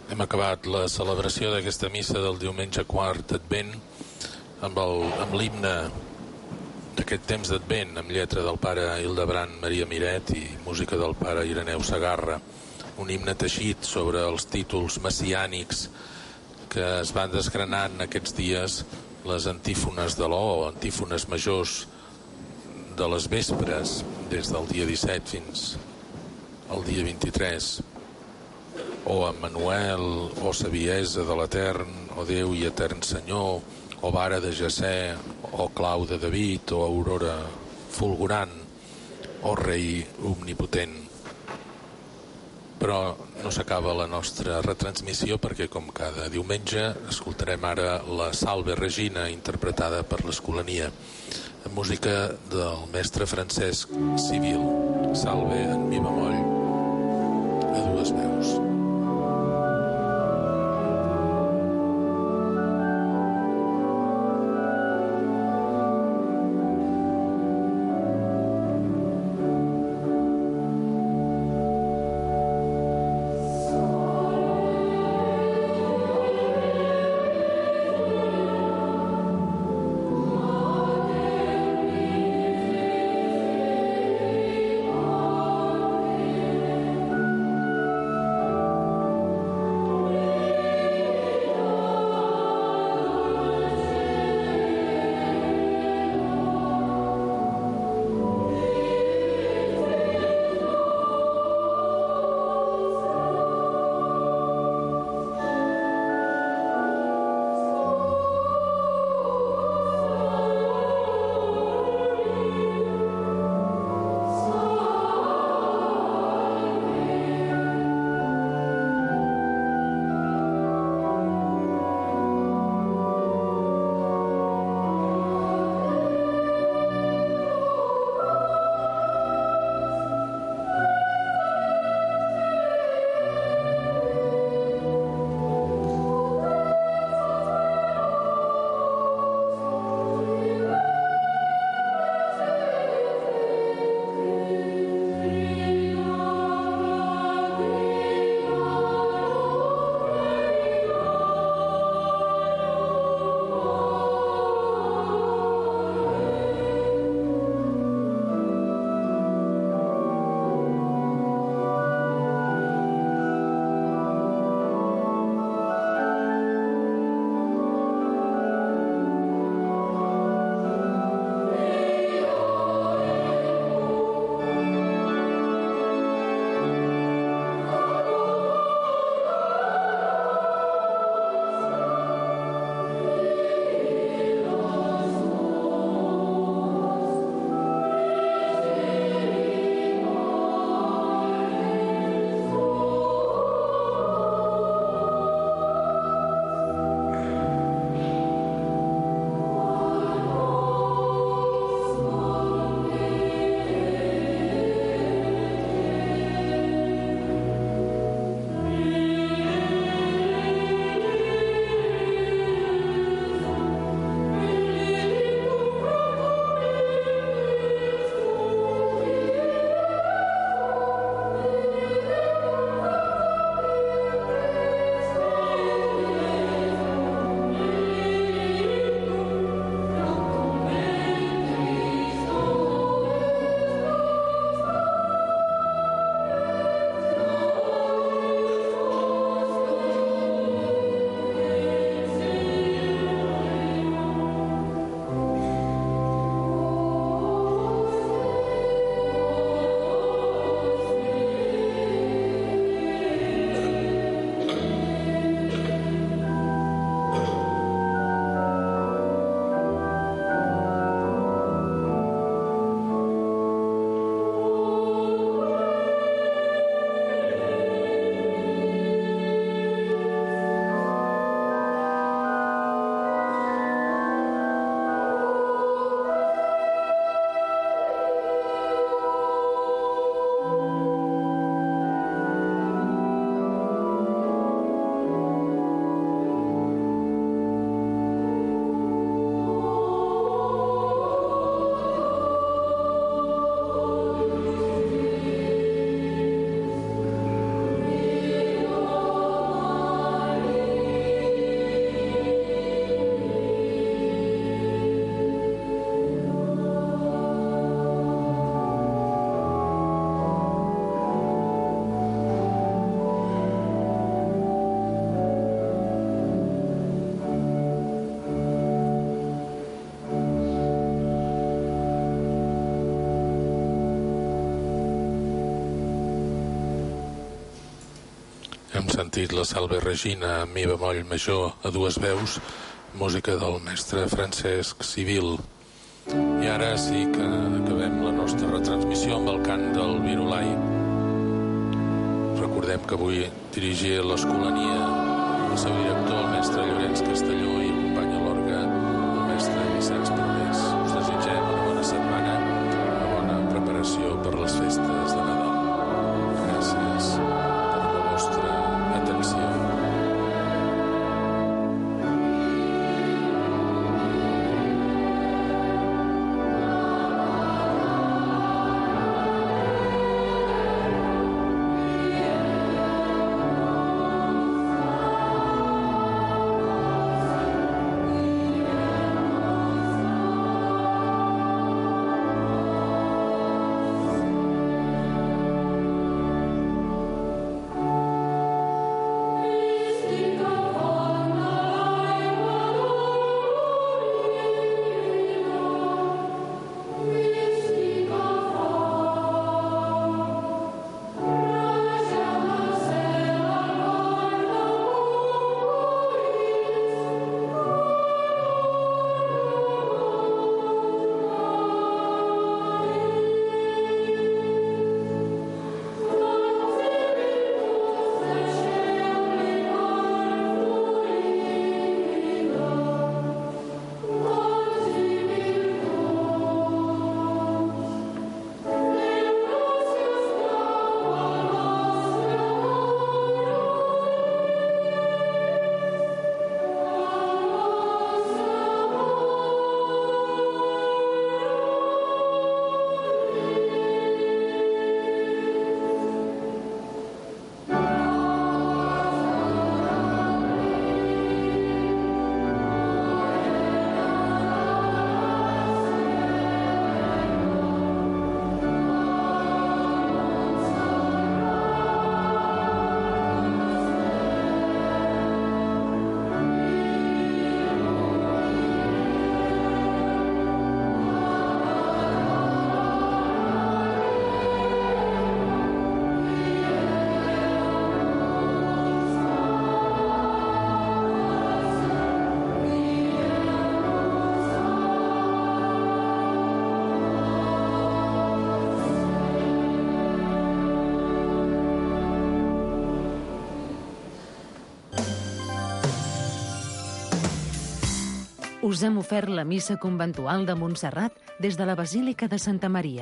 Hem acabat la celebració d'aquesta missa del diumenge quart d'Advent amb el, amb l'himne d'aquest temps d'Advent, amb lletra del pare Hildebrand Maria Miret i música del pare Ireneu Segarra. Un himne teixit sobre els títols messiànics que es van desgranant aquests dies, les antífones de l'O, antífones majors de les vespres, des del dia disset fins al dia vint-i-tres. O Emmanuel, o Saviesa de l'Etern, o Déu i Etern Senyor, o Vara de Jessé, o Clau de David, o Aurora fulgurant, o Rei omnipotent. Però no s'acaba la nostra retransmissió perquè, com cada diumenge, escoltarem ara la Salve Regina interpretada per l'Escolania, amb música del mestre Francesc Civil. Salve en mi bemoll, a dues veus. sentit la Salve Regina en mi bemoll major a dues veus, música del mestre Francesc Civil. I ara sí que acabem la nostra retransmissió amb el cant del Virolai. Recordem que avui dirigia l'Escolania el seu director, el mestre Llorenç Castelló, i acompanya l'orgue el mestre Vicenç Prodés. Us desitgem una bona setmana, una bona preparació per les festes de Nadal. Gràcies per la vostra atenció.
Us hem ofert la missa conventual de Montserrat des de la Basílica de Santa Maria.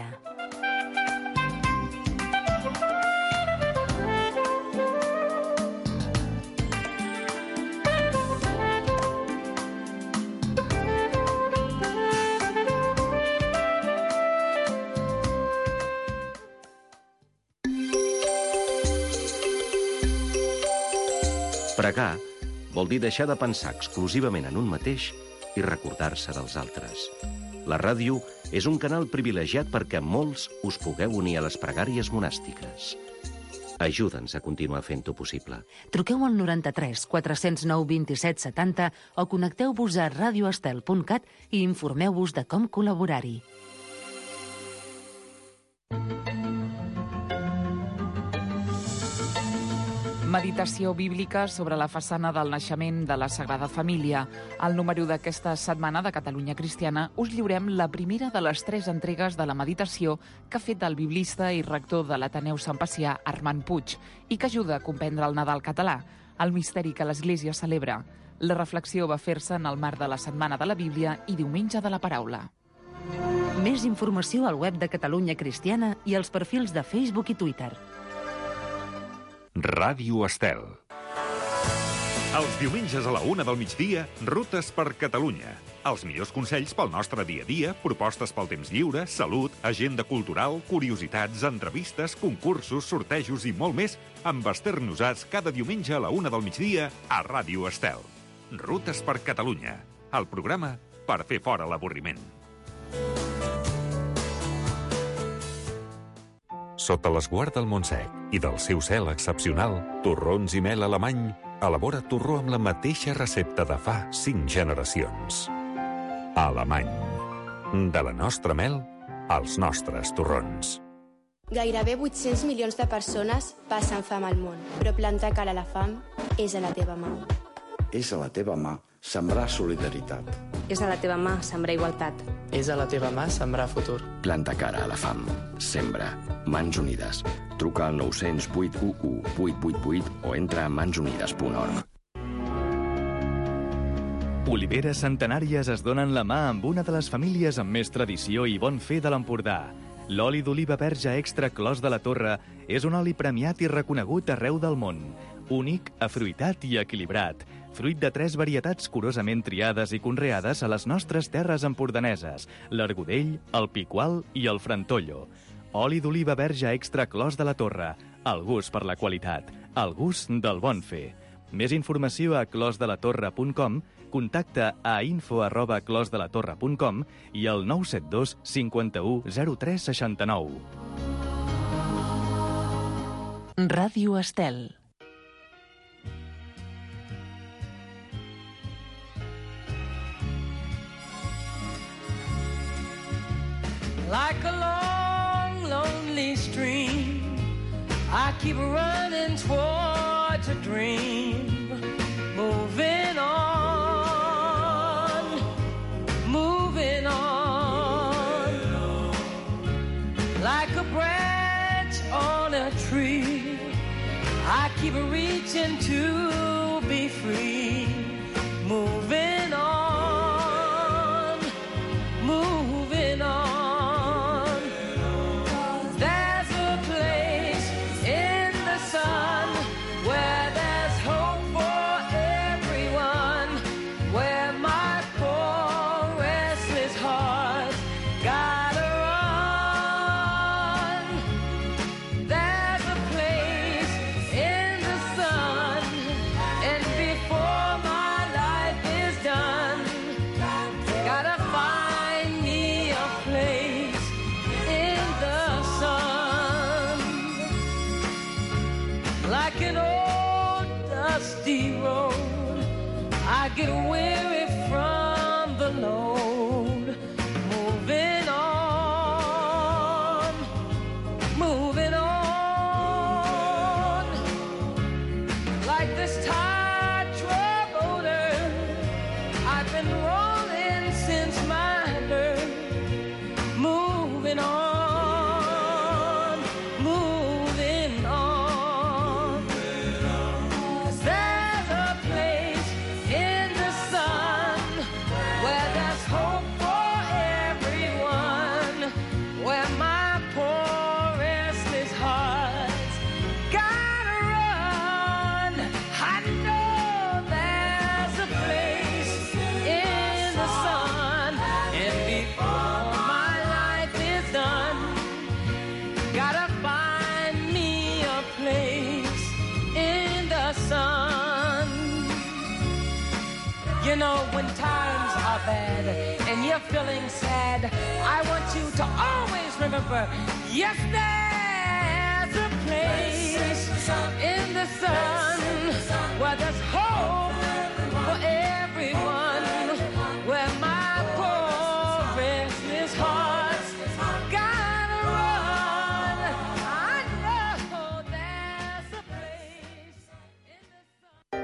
Pregar vol dir deixar de pensar exclusivament en un mateix i recordar-se dels altres. La ràdio és un canal privilegiat perquè molts us pugueu unir a les pregàries monàstiques. Ajuda'ns a continuar fent-ho possible.
Truqueu al noranta-tres quatre-cents nou vint-i-set setanta o connecteu-vos a radioestel punt cat i informeu-vos de com col·laborar-hi.
Meditació bíblica sobre la façana del naixement de la Sagrada Família. Al número d'aquesta setmana de Catalunya Cristiana us lliurem la primera de les tres entregues de la meditació que ha fet el biblista i rector de l'Ateneu Sant Pacià, Armand Puig, i que ajuda a comprendre el Nadal català, el misteri que l'Església celebra. La reflexió va fer-se en el marc de la Setmana de la Bíblia i Diumenge de la Paraula.
Més informació al web de Catalunya Cristiana i als perfils de Facebook i Twitter.
Ràdio Estel. Els diumenges a la una del migdia, Rutes per Catalunya. Els millors consells pel nostre dia a dia, propostes pel temps lliure, salut, agenda cultural, curiositats, entrevistes, concursos, sortejos i molt més amb Esther Nosats cada diumenge a la una del migdia a Ràdio Estel. Rutes per Catalunya. El programa per fer fora l'avorriment. Sota l'esguard del Montsec i del seu cel excepcional, torrons i mel alemany, elabora torró amb la mateixa recepta de fa cinc generacions. Alemany. De la nostra mel als nostres torrons.
Gairebé vuit-cents milions de persones passen fam al món, però plantar cara a la fam és a la teva mà.
És a la teva mà sembrar solidaritat.
És a la teva mà sembrar igualtat.
És a la teva mà sembrar futur.
Planta cara a la fam. Sembra. Mans Unides. Truca al nou zero zero vuit u u vuit vuit vuit o entra a mans unides punt org.
Oliveres centenàries es donen la mà amb una de les famílies amb més tradició i bon fer de l'Empordà. L'oli d'oliva verge extra Clos de la Torre és un oli premiat i reconegut arreu del món. Únic, afruitat i equilibrat. Fruit de tres varietats curosament triades i conreades a les nostres terres empordaneses, l'Argudell, el Picual i el Frantollo. Oli d'oliva verge extra Clos de la Torre. El gust per la qualitat. El gust del bon fer. Més informació a clos de la torre punt com, contacta a info arroba clos de la torre punt com i al nou set dos cinquanta-u zero tres seixanta-nou.
Ràdio Estel.
Like a long, lonely stream, I keep running towards a dream, moving on, moving on. Like a branch on a tree, I keep reaching to be free, moving on, moving on. Get weary from the load, moving on, moving on. Like this tightrope motor, I've been rolling since my birth, moving on, moving on. There's a place in the sun where there's hope for everyone, where my poor restless heart's gotta run. I know there's a place in the sun, and before my life is done, gotta find me a place in the sun. You know, when times are bad and you're feeling sad, I want you to always remember, yes, there's a place in the sun where there's hope for everyone, where my poor restless heart's gotta run. I know there's a place in the sun.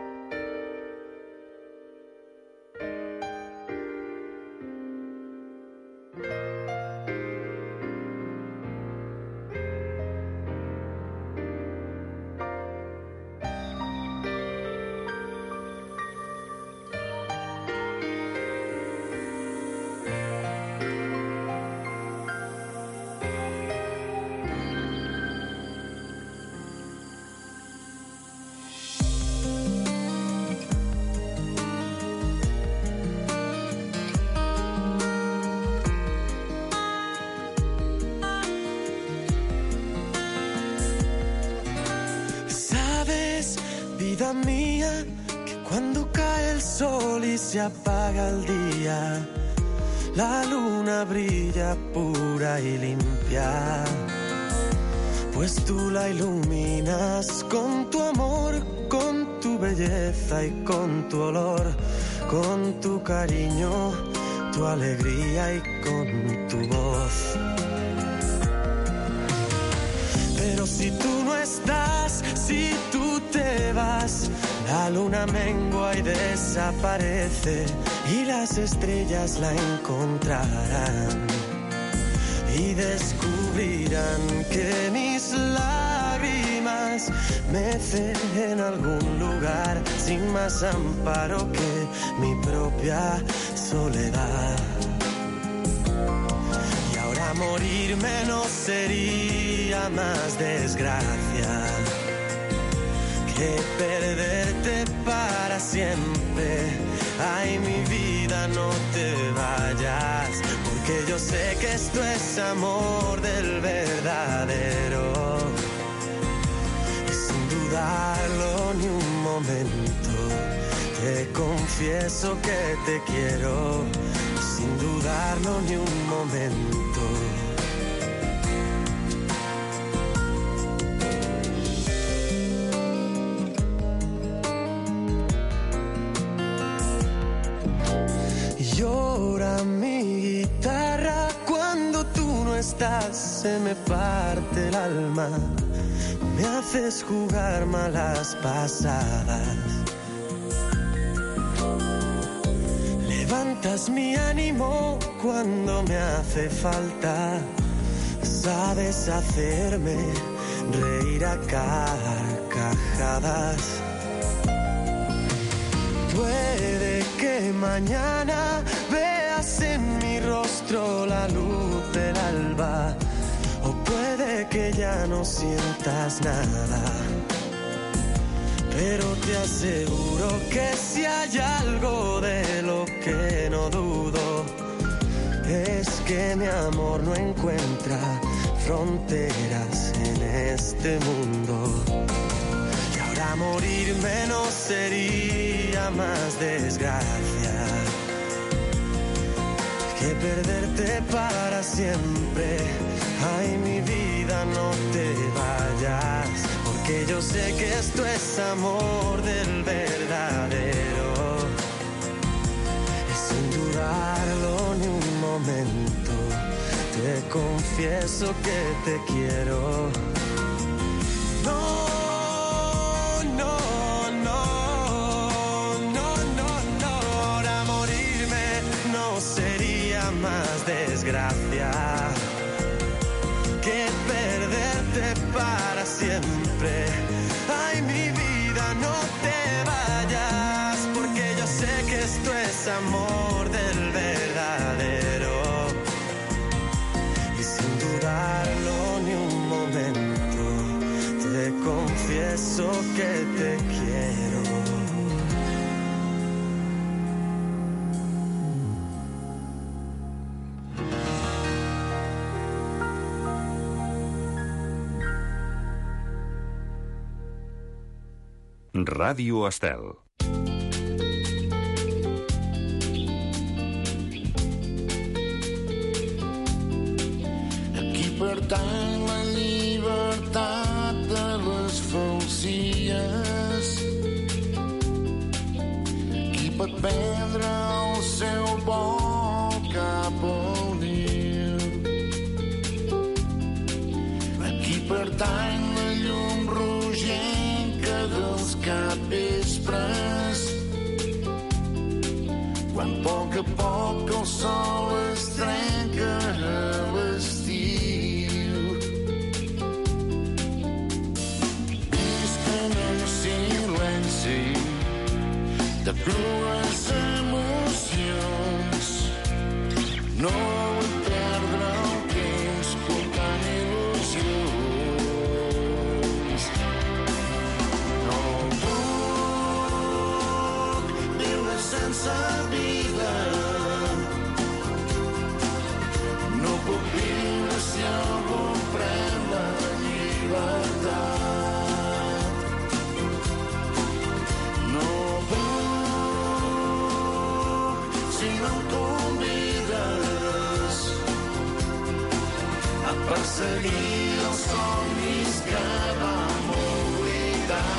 Sabes, vida mía, que cuando cae el sol y se apaga el día, la luna brilla pura y limpia, pues tú la iluminas con tu amor, con tu belleza y con tu olor, con tu cariño, tu alegría y con tu voz. Pero si tú no estás, si tú te vas, la luna mengua y desaparece y las estrellas la encontrarán y descubrirán que mis lágrimas mecen en algún lugar sin más amparo que mi propia soledad. Y ahora morirme no sería más desgracia que perderte para siempre. Ay, mi vida, no te vayas, porque yo sé que esto es amor del verdadero. Y sin dudarlo ni un momento, te confieso que te quiero. Y sin dudarlo ni un momento. Llora mi guitarra cuando tú no estás, se me parte el alma, me haces jugar malas pasadas. Levantas mi ánimo cuando me hace falta, sabes hacerme reír a carcajadas. Puede que mañana veas en mi rostro la luz del alba, o puede que ya no sientas nada. Pero te aseguro que si hay algo de lo que no dudo, es que mi amor no encuentra fronteras en este mundo. Y ahora morirme no sería más desgracia que perderte para siempre. Ay, mi vida, no te vayas, porque yo sé que esto es amor del verdadero. Y sin dudarlo ni un momento, te confieso que te quiero. No. Más desgracia que perderte para siempre. Ay, mi vida, no te vayas, porque yo sé que esto es amor del verdadero. Y sin dudarlo ni un momento, te confieso que te quiero.
Ràdio Estel.
Aquí pertany la llibertat de les falsies. Qui pot prendre el seu vol cap al dia. Aquí pertany la llum rogenca dels capvespres, quan a poc a poc el sol es trenca a l'estiu. Visquen en silenci de crues emocions. No vull perdre el temps portant il·lusions. No puc viure sense vida. No puc viure si algú pren la llibertat. No puc si no em convides a perseguir els somnis que vam oblidar.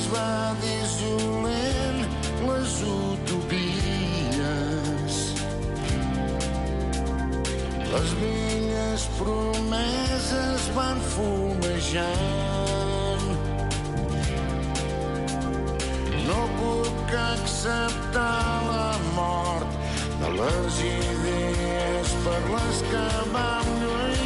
va dissolent les utopies. Les velles promeses van fumejant. No puc acceptar la mort de les idees per les que vam lluir.